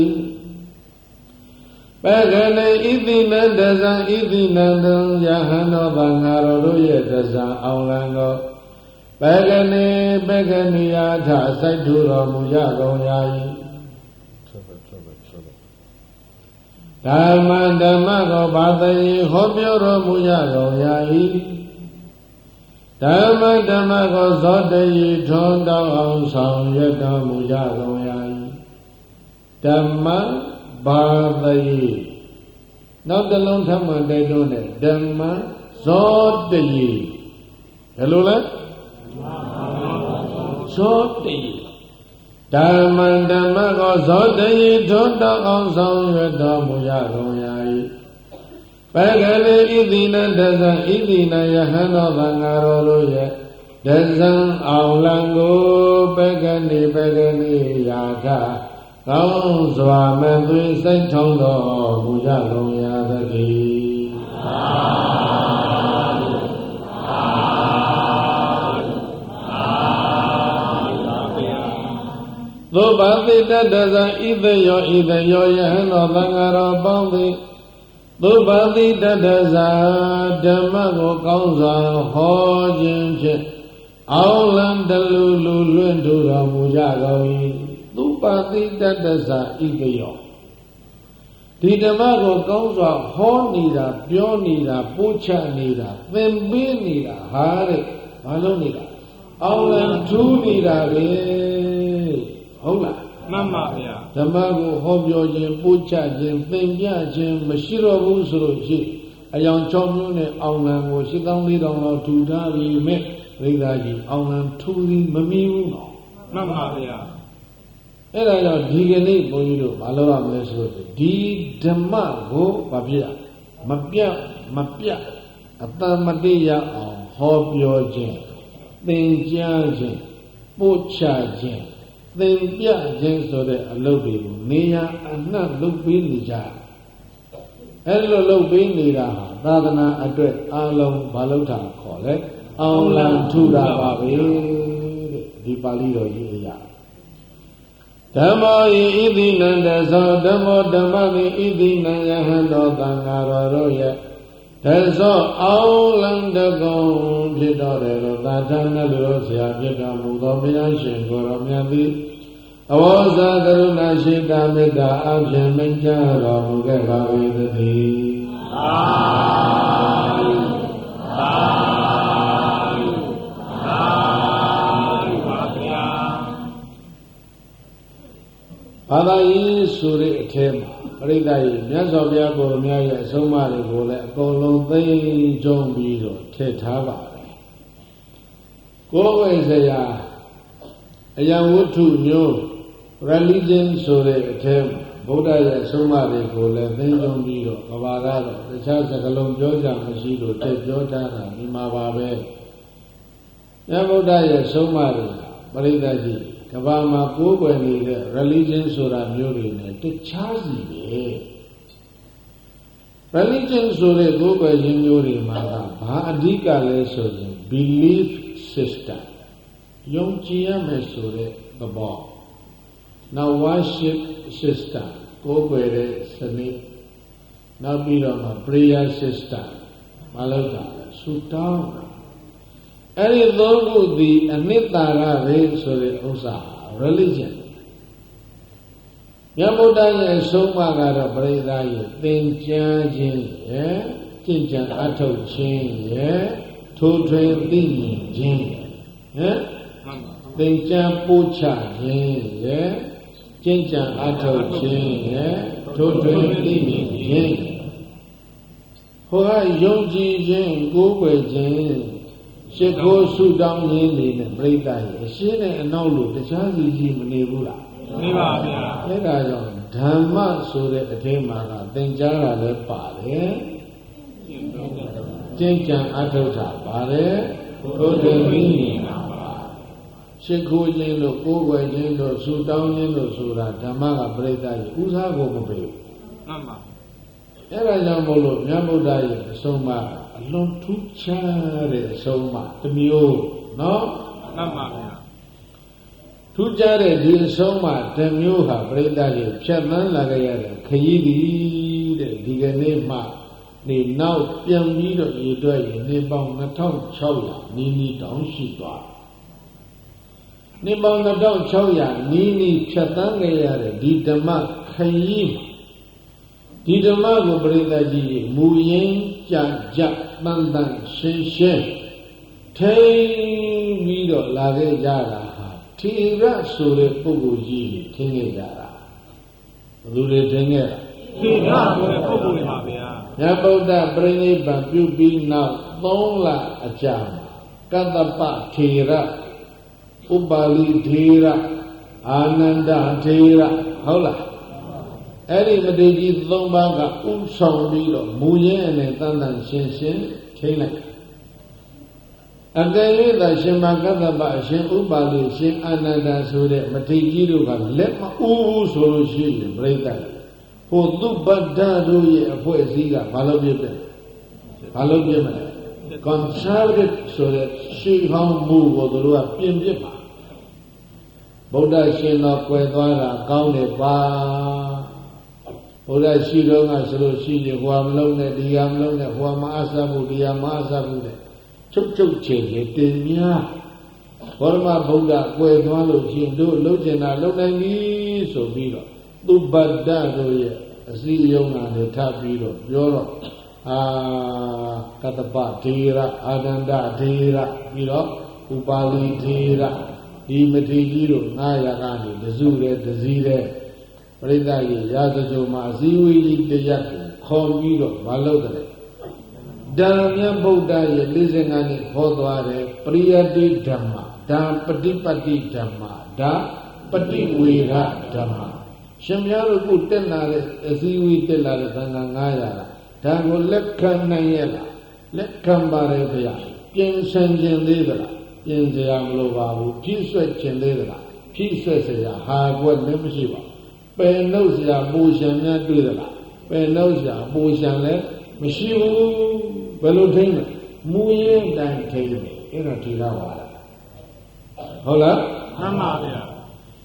ပကလေဣတိနတဇံဣတိနံတံယဟန်တော်ဘာငါတော်တို့ရဲ့တဇံအောင်လံကိုပကလေပကနိယာထစိုက်ထူတော်မူကြကုန်ရာဤဓမ္မဓမ္မကိုဘာသာရေးဟောပြောတော်မူကြကုန်ရာဤဓမ္မဓမ္မကိုဇောတရေထွန်းတောင်းအောင်ဆောင်ရွက်တော်မူကြကုန်ရာဤဓမ္မဘာသာရေးနောက်တစ်လုံးထပ်မှန်တိုက်တွန်းတယ်ဓမ္မဇောတရေဘယ်လိုလဲဇောတရေဓမ္မဓမ္မကိုဇောတရေထွန်းတောင်းအောင်ဆောင်ရွက်တော်မူကြကုန်ရာဤပကလေဣတိနတဇံဣတိနယဟန်တော်ဘာငါတော်တို့ရဲ့တဇံအောင်လံကိုပကနိပကနိယာထကောင်းစွာမသွေးစိတ်ထုံးတော်မူကြကုန်ရာသတည်းသာဓုသာဓုသာဓုသောဘာတိတတဇံဣသေယောဣသေယောယဟန်တော်ဘာငါတော်ပေါင်းသည်သုဘတိတတဇာဓမ္မကိုကောင်းစွာဟောခြင်းဖြင့်အောင်လံတလူလူလွင့်ထူတော်မူကြကုန်၏သုဘတိတတဇာဣပယောဒီဓမ္မကိုကောင်းစွာဟောနေတာပြောနေတာပို့ချနေတာသင်ပေးနေတာဟာတဲ့ဘာလို့နေတာအောင်လံထူးနေတာလေဟုတ်လားမှန်ပါဗျာဓမ္မကိုဟောပြောခြင်းပို့ချခြင်းသင်ပြခြင်းမရှိတော့ဘူးဆိုလို့ရှိအယောင်၆မျိုးနဲ့အောင်လံကို၈သောင်း၄ထောင်လောက်ထူထားပြီးမဲ့ရိသကြီးအောင်လံထူပြီးမမီဘူးနော်မှန်ပါဗျာအဲ့ဒါကြောင့်ဒီကနေ့ဘုန်းကြီးတို့မလုပ်ရမလဲဆိုတော့ဒီဓမ္မကိုဘာဖြစ်ရမပြတ်မပြတ်အတမတိရအောင်ဟောပြောခြင်းသင်ကြားခြင်းပို့ချခြင်းသင်ပြခြင်းဆိုတဲ့အလုပ်တွေကိုနေရာအနှံ့လုပ်ပေးနေကြအဲ့လိုလုပ်ပေးနေတာဟာသာသနာအတွက်အလုံးဘာလို့တာခေါ်လဲအောင်လံထူတာပါပဲတဲ့ဒီပါဠိတော်ကြီးအရာဓဓမ္မောဤဣတိနန္တသောဓမ္မောဓမ္မတိဣတိနံယဟံတော်သံဃာတော်တို့ရဲ့တသောအောင်လံတကုံဖြစ်တော်တယ်လို့သာသနာလူတော်ဆရာဖြစ်တော်မူသောဘုရားရှင်ကိုယ်တော်မြတ်သည်အဝေါဇာကရုဏာရှိတာမေတ္တာအဖြင့်မိန့်ကြားတော်မူခဲ့ပါ၏တည်းသာဓုသာဓုသာဓုပါဗျာဘာသာရေးဆိုတဲ့အထက်မှာပရိသတ်ကြီးမြတ်စွာဘုရားကိုယ်တော်များရဲ့အဆုံးအမတွေကိုလည်းအကုန်လုံးသိကြုံပြီးတော့ထည့်ထားပါတယ်ကိုယ်ဝိဇ္ဇာအယံဝတ္ထုမျိုး religion ဆိုတဲ့အထက်မှာဗုဒ္ဓရဲ့အဆုံးအမတွေကိုလည်းသိကြုံပြီးတော့ကဘာကတော့တခြားစကားလုံးပြောကြမရှိလို့တက်ပြောထားတာဒီမှာပါပဲမြတ်ဗုဒ္ဓရဲ့အဆုံးအမတွေပရိသတ်ကြီးကဘာမှာကိုးကွယ်နေတဲ့ religion ဆိုတာမျိုးတွေနဲ့တခြားစီပဲ religion ဆိုတဲ့ကိုးကွယ်ခြင်းမျိုးတွေမှာကဘာအဓိကလဲဆိုရင် belief system ယုံကြည်ရမယ်ဆိုတဲ့သဘောနောက် worship system ကိုးကွယ်တဲ့စနစ်နောက်ပြီးတော့မှ prayer system မလုပ်တာဆုတောင်းအဲ့ဒီသုံးခုဒီအနိတ္တရပဲဆိုတဲ့ဥစ္စာ religion မြတ်ဗုဒ္ဓရဲ့ဆုံးမကတော့ပရိသတ်ရဲ့သင်ကြားခြင်းရဲ့ကျင့်ကြံအထောက်ခြင်းရဲ့ထိုးထွင်းသိမြင်ခြင်းဟမ်သင်ကြားပို့ချခြင်းရဲ့ကျင့်ကြံအထောက်ခြင်းရဲ့ထိုးထွင်းသိမြင်ခြင်းဟောယုံကြည်ခြင်းကိုးကွယ်ခြင်းရှိခိုးဆုတောင်းခြင်းတွေနဲ့ပြိတ္တရဲ့အရှင်းနဲ့အနောက်လို့တခြားစီကြီးမနေဘူးလားနေပါဗျာအဲ့ဒါကြောင့်ဓမ္မဆိုတဲ့အထင်းမှာကသင်ကြားတာလည်းပါတယ်ကျင့်ကြံအထောက်တာပါတယ်ဘုဒ္ဓဝိနည်းမှာပါရှိခိုးခြင်းလို့ကိုးကွယ်ခြင်းလို့ဆုတောင်းခြင်းလို့ဆိုတာဓမ္မကပြိတ္တရဲ့ဥစားကိုမပေးဘူးမှန်ပါအဲ့ဒါကြောင့်မို့လို့မြတ်ဗုဒ္ဓရဲ့အဆုံးအမအလွန်ထူးခြားတဲ့အဆုံးအမတစ်မျိုးနော်မှန်ပါဗျာထူးခြားတဲ့ဒီအဆုံးအမတစ်မျိုးဟာပြိတ္တရဲ့ဖြတ်သန်းလာကြရတဲ့ခရီးသည်တဲ့ဒီကနေ့မှနေနောက်ပြန်ပြီးတော့ရေတွက်ရင်နေပေါင်းနှစ်ထောင်ခြောက်ရာနီးနီးတောင်ရှိသွားနေပေါင်းနှစ်ထောင်ခြောက်ရာနီးနီးဖြတ်သန်းကြရတဲ့ဒီဓမ္မခရီးဒီဓမ္မကိုပရိသတ်ကြီးမူရင်းကြကြတန်တန်ရှင်းရှင်းထိပြီးတော့လာခဲ့ကြတာဟာထေရဆိုတဲ့ပုဂ္ဂိုလ်ကြီးတွေထင်ခဲ့ကြတာဘယ်သူတွေထင်ခဲ့တာထေရဆိုတဲ့ပုဂ္ဂိုလ်တွေပါဗျာမြတ်ဗုဒ္ဓပြိဋိဘံပြုပြီးနောက်သုံးလအကြာကတ္တပထေရဥပါလိထေရအာနန္ဒထေရဟုတ်လားအဲ့ဒီမထေရကြီးသုံးပါးကဥဆောင်ပြီးတော့မူရင်းနဲ့တန်တန်ရှင်းရှင်းထိလိုက်အကယ်၍သာရှင်မကတ္တပအရှင်ဥပါလိရှင်အာနန္ဒာဆိုတဲ့မထေရကြီးတို့ကလက်မဥဘူးဆိုလို့ရှိရင်ပြိဿဟိုသူပတ္တတို့ရဲ့အဖွဲ့အစည်းကဘာလို့ပြည့်တယ်ဘာလို့ပြည့်မလဲ conservative ဆိုတဲ့ရှေးဟောင်းမှုကိုသူတို့ကပြင်ပြစ်ပါဗုဒ္ဓရှင်တော်ကွယ်သွားတာကောင်းတယ်ပါဘုရားရှိတော်ကဆိုလို့ရှိရင်ဟိုမလုံးနဲ့ဒီဟာမလုံးနဲ့ဟိုမအားစားဘူးဒီဟာမအားစားဘူးတဲ့ချုပ်ချုပ်ချင်ချင်တင်များဘောရမဗုဒ္ဓကွယ်သွားလို့ရှိရင်တို့လုံးကျင်တာလုံးနိုင်ပြီဆိုပြီးတော့သူပတ္တတို့ရဲ့အစည်းအရုံးကနေထပ်ပြီးတော့ပြောတော့အာကတ္တပထေရအာနန္ဒထေရပြီးတော့ဥပါလိထေရဒီမထေရကြီးတို့ငါးရာကနေတစုတဲ့တစည်းတဲ့ပရိသတ်ကြီးရာဇဂုံမှာအစည်းအဝေးကြီးတရားကိုခေါ်ပြီးတော့မလုပ်တယ်ဓမ္မဗုဒ္ဓရဲ့၄၅နှစ်ဟောသွားတယ်ပရိယတိဓမ္မဒါပฏิပတ်တိဓမ္မဒါပฏิဝေရဓမ္မရှင်များတို့ကိုတက်လာတဲ့အစည်းအဝေးတက်လာတဲ့သံဃာငါးရာဒါကိုလက်ခံနိုင်ရလားလက်ခံပါတယ်ဗျာပြင်ဆင်ခြင်းသေးသလားပြင်စရာမလိုပါဘူးဖြည့်ဆွက်ခြင်းသေးသလားဖြည့်ဆွက်စရာဟာကွက်လည်းမရှိပါဘူးပယ်နှုတ်စရာပူရှံများတွေ့သလားပယ်နှုတ်စရာပူရှံလည်းမရှိဘူးဘယ်လိုထိမ့်လဲမူရင်းတိုင်းထိမ့်တယ်အဲ့ဒါဒီလားပါလားဟုတ်လားမှန်ပါဗျာ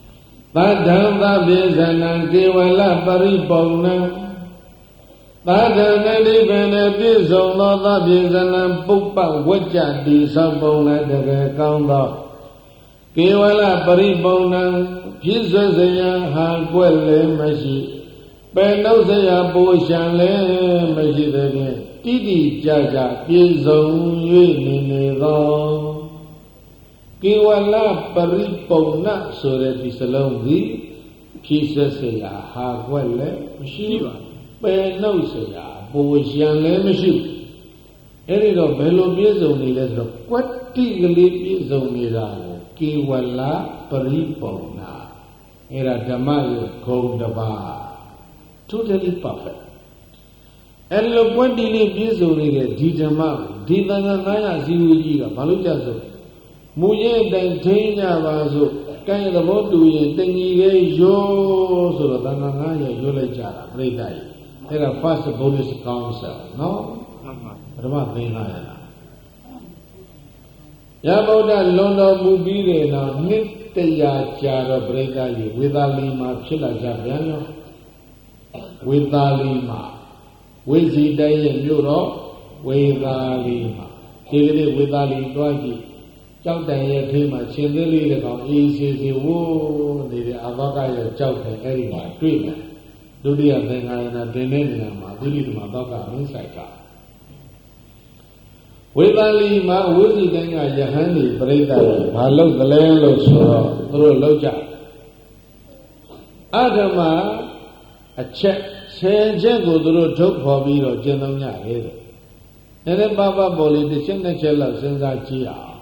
သာဒံသဗ္ဗေဇနံကေဝလပရိပုံဏံသာဒံနိဗ္ဗာန်နဲ့ပြည့်စုံသောသဗ္ဗေဇနံပုပ္ပဝကြ္ကြတိသောပုံနဲ့တကယ်ကောင်းသောကေဝလပရိပုံဏံဖြစ်စွစရာဟာကွက်လည်းမရှိပယ်နှုတ်စရာပိုရှံလည်းမရှိတဲ့ဖြင့်တိတိကျကျပြည့်စုံ၍နေနေသောကေဝလပရိပုံဏဆိုတဲ့ဒီစလုံးသည်ဖြစ်စွစရာဟာကွက်လည်းမရှိပါပယ်နှုတ်စရာပိုရှံလည်းမရှိအဲ့ဒီတော့ဘယ်လိုပြည့်စုံနေလဲဆိုတော့ကွက်တိကလေးပြည့်စုံနေတာကိုကေဝလပရိပုံဏအဲ့ဒါဓမ္မရဲ့ဂုဏ်တစ်ပါး totally perfect အဲ့လိုကွက်တိလေးပြည့်စုံနေတဲ့ဒီဓမ္မဒီသံဃာသားရဇီဝကြီးကဘာလို့ကြဆိုလဲမူရဲ့တိုင်ထိန်းကြပါစို့ကိုယ်သဘောတူရင်တဏီရဲ့ရောဆိုတော့သံဃာသားရရွလိုက်ကြတာပြိတ္တကြီးအဲ့ဒါ first Buddhist council နော်ပထမသင်္ဃာရလားရဗုဒ္ဓလွန်တော်မူပြီးတဲ့နောက်နှစ်တရာကြာတော့ပြိတ္တကြီးဝေသာလီမှာဖြစ်လာကြပြန်ရောဝေသာလီမှာဝိဇိတရဲ့မြို့တော်ဝေသာလီမှာဒီကနေ့ဝေသာလီတွားကြည့်ကြောက်တန်ရဲ့ဖေးမှာရှင်သေးလေးတစ်ကောင်အေးစီစီဝိုးနေတဲ့အဘောကရဲ့ကြောက်တယ်အဲ့ဒီမှာတွေ့တယ်ဒုတိယသင်္ဃာရဏတင်တဲ့နေရာမှာသီရိသမဘောကမင်းဆိုင်ကဝေသာလီမှာဝိဇိတကယဟန်ဒီပြိတ္တတွေဘာလုပ်ကလဲလို့ဆိုတော့သူတို့လောက်ကြအဓမ္မအချက်ဆယ်ချက်ကိုသူတို့ထုတ်ဖော်ပြီးတော့ကျင့်သုံးကြတယ်တဲ့။အဲ့ဒီပပပေါ်လေးတစ်ချက်နှစ်ချက်လောက်စဉ်းစားကြည့်အောင်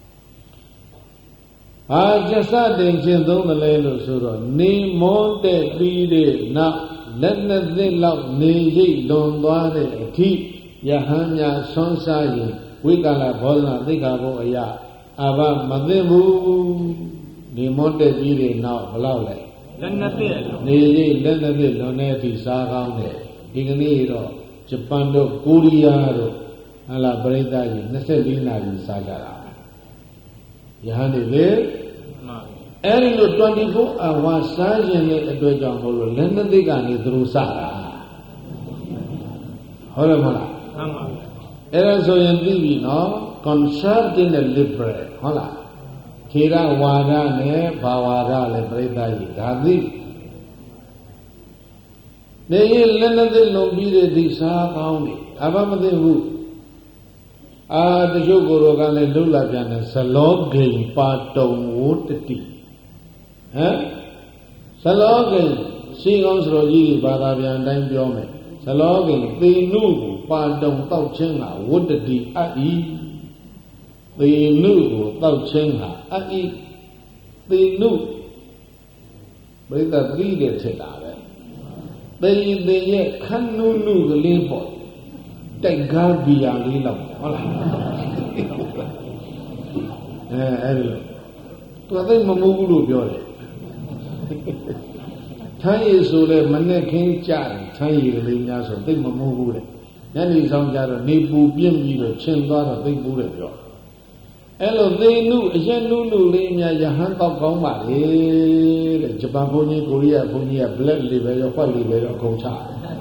။ဟာကျစတင်ကျင့်သုံးတယ်လေလို့ဆိုတော့နေမွန်းတဲ့ပြီးတဲ့နောက်လက်နှစ်သိက်လောက်နေရိပ်လွန်သွားတဲ့အထိယဟန်များဆွမ်းစားရင်ဝိကလဘောဇနာသိက္ခာပုဒ်အရာအဘမသိဘူးနေမွန်းတဲ့ပြီးတဲ့နောက်ဘလောက်လဲလက်နှစ်သိက်နေရိပ်လက်နှစ်သိက်လွန်တဲ့အထိစားကောင်းတယ်ဒီကနေ့တော့ဂျပန်တို့ကိုရီးယားတို့ဟလာပရိသတ်ကြီးနှစ်၄နာရီစားကြတာယဟန်တွေလေအဲ့ဒီလိုtwenty-four hour စားခြင်းတဲ့အတွက်ကြောင့်မလို့လက်နှစ်သိက်ကနေသူတို့စားတာဟုတ်တယ်မဟုတ်လားမှန်ပါဗျအဲ့ဒါဆိုရင်သိပြီနော် consulting the liberal ဟုတ်လားထေရဝါဒနဲ့ဘာဝါဒလည်းပြိဿကြီးဒါသိနေရင်လက်နှစ်သိက်လုံးပြီးတဲ့ဒီစားကောင်းတယ်အဘမသိဘူးအာတချို့ကိုယ်တော်ကလည်းလှုပ်လာပြန်တယ်ဇလောဂိန်ပါတုံဝတ္တိဟမ်ဇလောဂိန်ရှိကောင်းစတော်ကြီးဘာသာပြန်တိုင်းပြောမယ်ဇလောဂိန်သေနုကိုပါတုံတောက်ခြင်းကဝတ္တိအပ်ဤသေနုကိုတောက်ခြင်းဟာအပ်ဤသေနုဘိသတိတဲ့ဖြစ်တာပဲသေသေရဲ့ခန္နုနုကလေးပေါ့တိုက်ကားဘီယာလေးလောက်ဟုတ်လားအဲအဲ့လိုသူသိမမိုးဘူးလို့ပြောတယ်ထိုင်းရည်ဆိုလဲမနဲ့ခင်းကြတယ်ထိုင်းရည်ကလေးများဆိုသိမမိုးဘူးလေညနေဆောင်ကြတော့နေပူပြင်းပြီးတော့ချင်းသွားတော့သိပူတယ်ပြောအဲ့လိုသေနုအရင်နုနုလေးများယဟန်တော့ကောင်းပါလေတဲ့ဂျပန်ဘုန်းကြီးကိုရီးယားဘုန်းကြီးက black label ရော white label ရောအကုန်ချ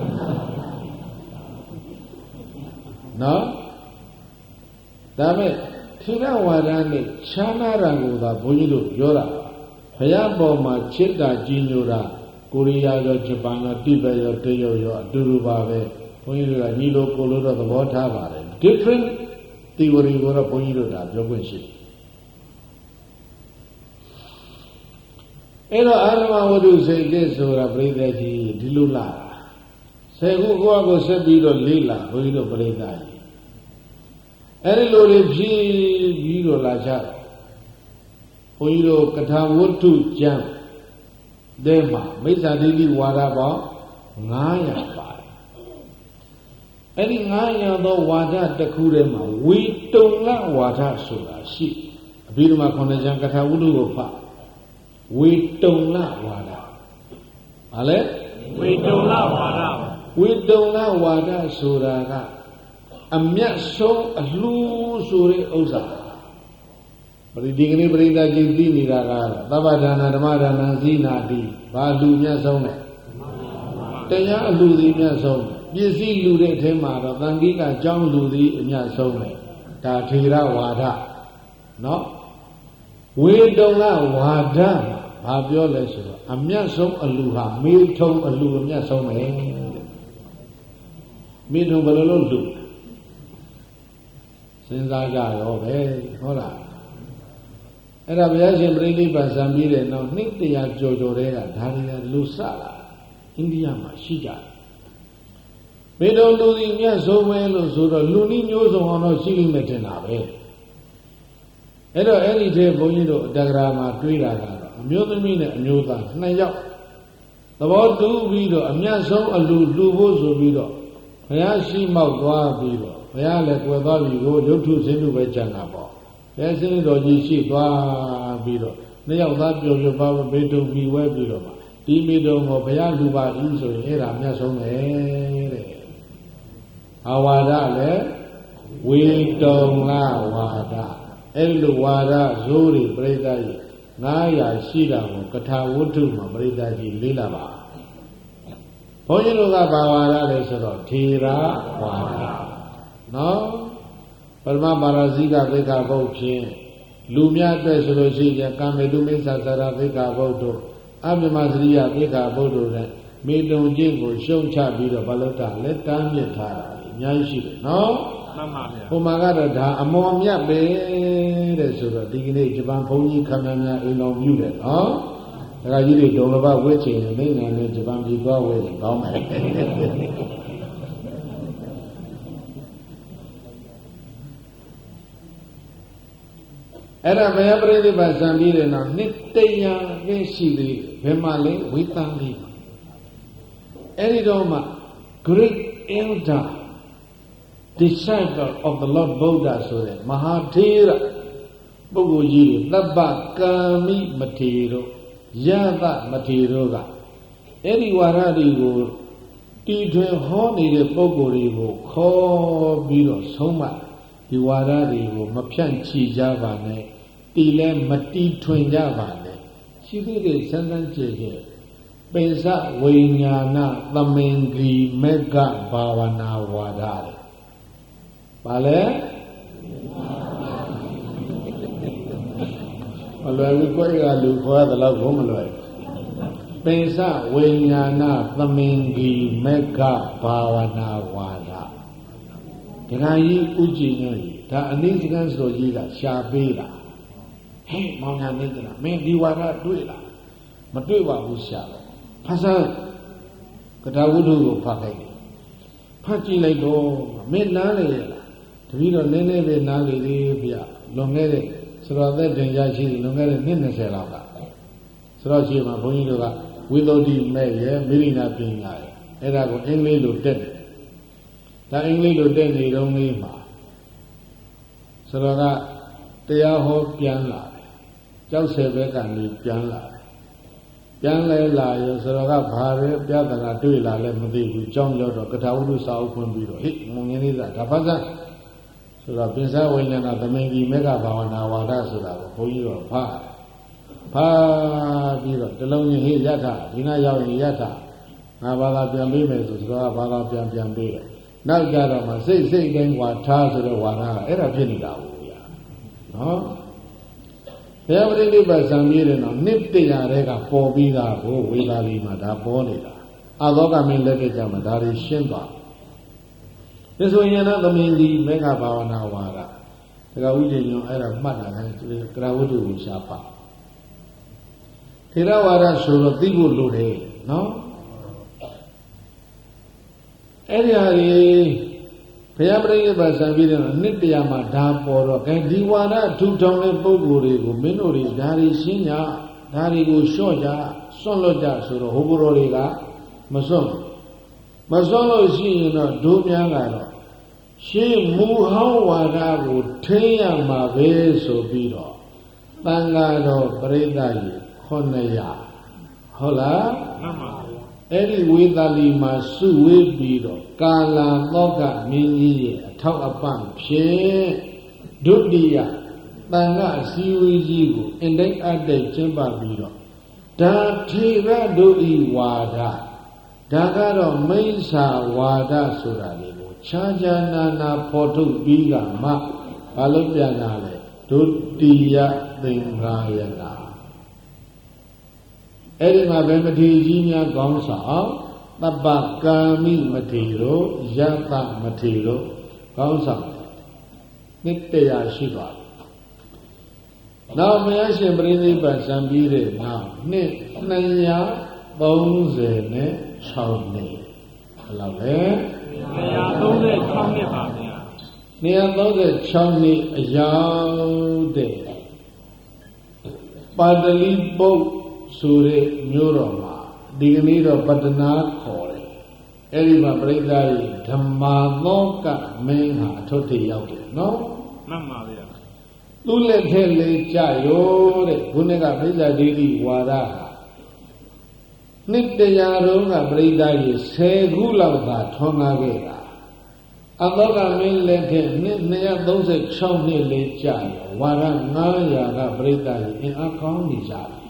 နော်ဒါမဲ့ခိရဝါဒနဲ့ခြားနာတာကိုသာဘုန်းကြီးတို့ပြောတာဘုရားပေါ်မှာချစ်တာကြီးညိုတာကိုရီးယားရောဂျပန်ရောတိဘက်ရောတရုတ်ရောအတူတူပါပဲဘုန်းကြီးတို့ကညီလိုကိုလိုတော့သဘောထားပါတယ် different theory ကိုတော့ဘုန်းကြီးတို့ကပြောခွင့်ရှိအဲ့တော့အာရမဝတ္ထုစိတ်တဲ့ဆိုတာပြိဿကြီးဒီလိုလားဆယ်ခုကိုယ့်အကိုဆက်ပြီးတော့လေးလာဘုန်းကြီးတို့ပြိဿကြီးအဲ့ဒီလိုလေးဖြည်းပြီးတော့လာကြတယ်ဘုန်းကြီးတို့ကထာဝတ္ထုကျမ်းတဲမှာမိစ္ဆာဒိဋ္ဌိဝါဒပေါင်းငါးရာပါတယ်အဲ့ဒီငါးရာသောဝါဒတစ်ခုထဲမှာဝေတုံလဝါဒဆိုတာရှိအဘိဓမ္မာခုနှစ်ကျမ်းကထာဝတ္ထုကိုဖတ်ဝေတုံလဝါဒဘာလဲဝေတုံလဝါဒဝေတုံလဝါဒဆိုတာကအမြတ်ဆုံးအလှဆိုတဲ့ဥစ္စာပရိဒီကနေ့ပရိသတ်ကြီးသိနေတာကသဗ္ဗဒါနဓမ္မဒါနဇိနာတိဘာလူမြတ်ဆုံးလဲတရားအလူသည်မြတ်ဆုံးပစ္စည်းလူတဲ့အထက်မှာတော့သံဃိကအကြောင်းလူသည်အမြတ်ဆုံးတယ်ဒါထေရဝါဒနော်ဝေတုံကဝါဒဘာပြောလဲဆိုတော့အမြတ်ဆုံးအလူဟာမေထုံအလူအမြတ်ဆုံးပဲမေထုံဘယ်လိုလုပ်လူစဉ်းစားကြရောပဲဟုတ်လားအဲ့ဒါဘုရားရှင်ပြိဋိဘံစံပြီးတဲ့နောက်နှစ်တရာကြော်ကြော်တဲ့ကဒါတွေကလူစလာအိန္ဒိယမှာရှိကြတယ်မေထုံလူစီမြတ်ဆုံးပဲလို့ဆိုတော့လူနည်းမျိုးစုံအောင်တော့ရှိလိမ့်မယ်ထင်တာပဲအဲ့တော့အဲ့ဒီတည်းဘုန်းကြီးတို့တက္ကရာမှာတွေးတာကတော့အမျိုးသမီးနဲ့အမျိုးသားနှစ်ယောက်သဘောတူပြီးတော့အမြတ်ဆုံးအလူလူဖို့ဆိုပြီးတော့ဘုရားရှိမောက်သွားပြီးတော့ဘုရားလည်းကွယ်သွားပြီကိုရုပ်ထုစင်းထုပဲကြံတာပေါ့ဘုရားစင်းတော်ကြီးရှိသွားပြီးတော့နှစ်ယောက်သားပြောပြပါမေတုံပြီးဝဲပြီးတော့ဒီမေတုံကိုဘုရားလူပါဤဆိုရင်အဲ့ဒါအမြတ်ဆုံးပဲတဲ့အာဝါဒလည်းဝေတုံလာဝါဒအဲ့လိုဝါဒဇိုးတွေပြိဿကြီးငါးရာရှိတာကိုကထာဝတ္ထုမှာပြိဿကြီးလေးလာပါဘုန်းကြီးတို့ကဘာဝါဒလဲဆိုတော့ထေရဝါဒနော်ပရမမာရဇိကသိက္ခာပုဒ်ဖြင့်လူများအတွက်ဆိုလို့ရှိရင်ကာမေတုမိစ္ဆာသရသိက္ခာပုဒ်တို့အမြမစရိယသိက္ခာပုဒ်တို့နဲ့မေတုံကျင့်ကိုရှုံချပြီးတော့ဘာလို့တာလက်တမ်းမြစ်ထားတာအများကြီးရှိတယ်နော်မှန်ပါဗျာဟိုမှာကတော့ဒါအမော်မြတ်ပဲတဲ့ဆိုတော့ဒီကနေ့ဂျပန်ဘုန်းကြီးခန္ဓာများအိမ်တော်မြူတယ်နော်ဒါကကြီးတွေဒုံလဘဝဲချင်နေနိုင်ငံနဲ့ဂျပန်ပြည်သွားဝဲရင်ကောင်းမယ်အဲ့ဒါဘယ်ပရိသတ်ပါဇံပြီးတယ်နော်နှစ်တရာပဲရှိသေးတယ်ဘယ်မှာလဲဝိသံလေးမှာအဲ့ဒီတော့မှ great elder disciple of the Lord Buddha ဆိုတဲ့မဟာထေရပုဂ္ဂိုလ်ကြီးတွေသဗ္ဗကာမိမထေတို့ယသမထေတို့ကအဲ့ဒီဝါဒတွေကိုတီထွင်ဟောနေတဲ့ပုဂ္ဂိုလ်တွေကိုခေါ်ပြီးတော့ဆုံးမဒီဝါဒတွေကိုမဖြန့်ချီကြပါနဲ့တီလဲမတီထွင်ကြပါနဲ့ရှိသေးတယ်စမ်းစမ်းကြည့်ကြပိစဝိညာဏသမင်္ဂီမေဃဘာဝနာဝါဒတဲ့ဘာလဲမလွယ်ဘူးကိုယ်ကလူခေါ်တဲ့လောက်ကိုမလွယ်ပိစဝိညာဏသမင်္ဂီမေဃဘာဝနာဝါဒဒကာကြီးဥကြည်ညွန့်ကြီးဒါအနည်းစကန်းဆိုကြီးကရှာပေးတာဟဲ့မောင်ညာနေကြလားမင်းဒီဝါဒတွေ့လားမတွေ့ပါဘူးရှာတော့ဖတ်စမ်းကထာဝတ္ထုကိုဖတ်လိုက်တယ်ဖတ်ကြည့်လိုက်တော့မင်းနားလေရလားတပည့်တော်နည်းနည်းပဲနားလေသေးဗျလွန်ခဲ့တဲ့ဆိုတော့သက်တင်ရရှိလွန်ခဲ့တဲ့နှစ်နှစ်ဆယ်လောက်ကဆိုတော့ရှိမှဘုန်းကြီးတို့ကဝိသုဒ္ဓိမဲ့ရဲ့မိရိနာပညာရဲ့အဲ့ဒါကိုအင်္ဂလိပ်လိုတက်တယ်ဒါအင်္ဂလိပ်လိုတက်နေတော့လေးမှာဆိုတော့ကတရားဟောပြန်လာတယ်ကြောက်ဆယ်ဘက်ကနေပြန်လာတယ်ပြန်လဲလာရဆိုတော့ကဘာပဲပြဿနာတွေ့လာလဲမသိဘူးကြောင်းရောက်တော့ကထာဝတ္ထုစာအုပ်ဖွင့်ပြီးတော့ဟိမုံငင်းလေးသာဒါဖတ်စမ်းဆိုတော့ပိစဝိညာဏသမင်္ဂီမေဃဘာဝနာဝါဒဆိုတာကိုဘုန်းကြီးတို့ဖတ်ဖတ်ပြီးတော့တလုံးချင်းဟိယထဒီနာရောက်ရင်ယထငါဘာသာပြန်ပေးမယ်ဆိုတော့ဘာသာပြန်ပြန်ပေးတယ်နောက်ကြတော့မှစိတ်စိတ်တိုင်းဝါထားဆိုတဲ့ဝါဒကအဲ့ဒါဖြစ်နေတာဘူးဗျာနော်ဘုရားပရိနိဗ္ဗာန်ဇံပြီးတယ်နော်နှစ်တရာတဲ့ကပေါ်ပြီးသားကိုဝေသာလီမှာဒါပေါ်နေတာအာသောကမင်းလက်ထက်ကြမှာဒါတွေရှင်းသွားဒီဆိုရင်တော့သမင်္ဂီမေဃဘာဝနာဝါဒဒါကဥဒိညောအဲ့ဒါမှတ်တာကကရာဝတ္ထုကိုရှားပါထေရဝါဒဆိုတော့သိဖို့လိုတယ်နော်အဲ့ဒီဟာကြီးဘုရားပရိနိဗ္ဗာန်ဇံပြီးတယ်နော်နှစ်တရာမှာဒါပေါ်တော့အဲဒီဝါဒထူထောင်တဲ့ပုဂ္ဂိုလ်တွေကိုမင်းတို့တွေဒါတွေရှင်းကြဒါတွေကိုလျှော့ကြစွန့်လွတ်ကြဆိုတော့ဟိုဘုရောတွေကမစွန့်မစွန့်လို့ရှိရင်တော့ဒုများကတော့ရှင်းမူဟောင်းဝါဒကိုထိန်းရမှာပဲဆိုပြီးတော့တန်ဃာတော်ပရိသတ်ကြီးခုနှစ်ရာဟုတ်လားမှန်ပါဗျာအဲ့ဒီဝေသာလီမှာစုဝေးပြီးတော့ကာလာသောကမင်းကြီးရဲ့အထောက်အပံ့ဖြင့်ဒုတိယတန်ခါအစည်းအဝေးကြီးကိုအင်တိုက်အတိုက်ကျင်းပပြီးတော့ဒါထေရတို့ဤဝါဒဒါကတော့မိစ္ဆာဝါဒဆိုတာလေးကိုခြားခြားနာနာဖော်ထုတ်ပြီးကမှဘာလို့ပြန်လာလဲဒုတိယသင်္ဃာယနာအဲ့ဒီမှာပဲမထေရကြီးများကောင်းဆောင်တပ္ပကာမိမထေရတို့ယတ္တမထေရတို့ကောင်းဆောင်နှစ်တရာရှိသွားတယ်နောက်ဘုရားရှင်ပြိဋိဘံစံပြီးတဲ့နောက်နှစ်နှစ်ရာသုံးဆယ်နဲ့၆နှစ်ဘယ်လောက်လဲနှစ်ရာသုံးဆယ်၆နှစ်ပါဗျာနှစ်ရာသုံးဆယ်၆နှစ်အရောက်တဲ့ပါတလိပုတ်ဆိုတဲ့မြို့တော်မှာဒီကနေ့တော့ပတ္တနာခေါ်တယ်အဲ့ဒီမှာပြိဋ္ဌာရီဓမ္မာသောကမင်းဟာအထွတ်ထိပ်ရောက်တယ်နော်မှန်ပါဗျာသူ့လက်ထဲလေးကြရောတဲ့ခုနကပြိဿဒေတိဝါဒဟာနှစ်တရာလုံးကပြိဿကြီးဆယ်ခုလောက်သာထွန်းကားခဲ့တာအသောကမင်းလက်ထဲနှစ်နှစ်ရာသုံးဆယ်၆နှစ်လေးကြရောဝါဒငါးရာကပြိဿကြီးအင်အားကောင်းနေကြတယ်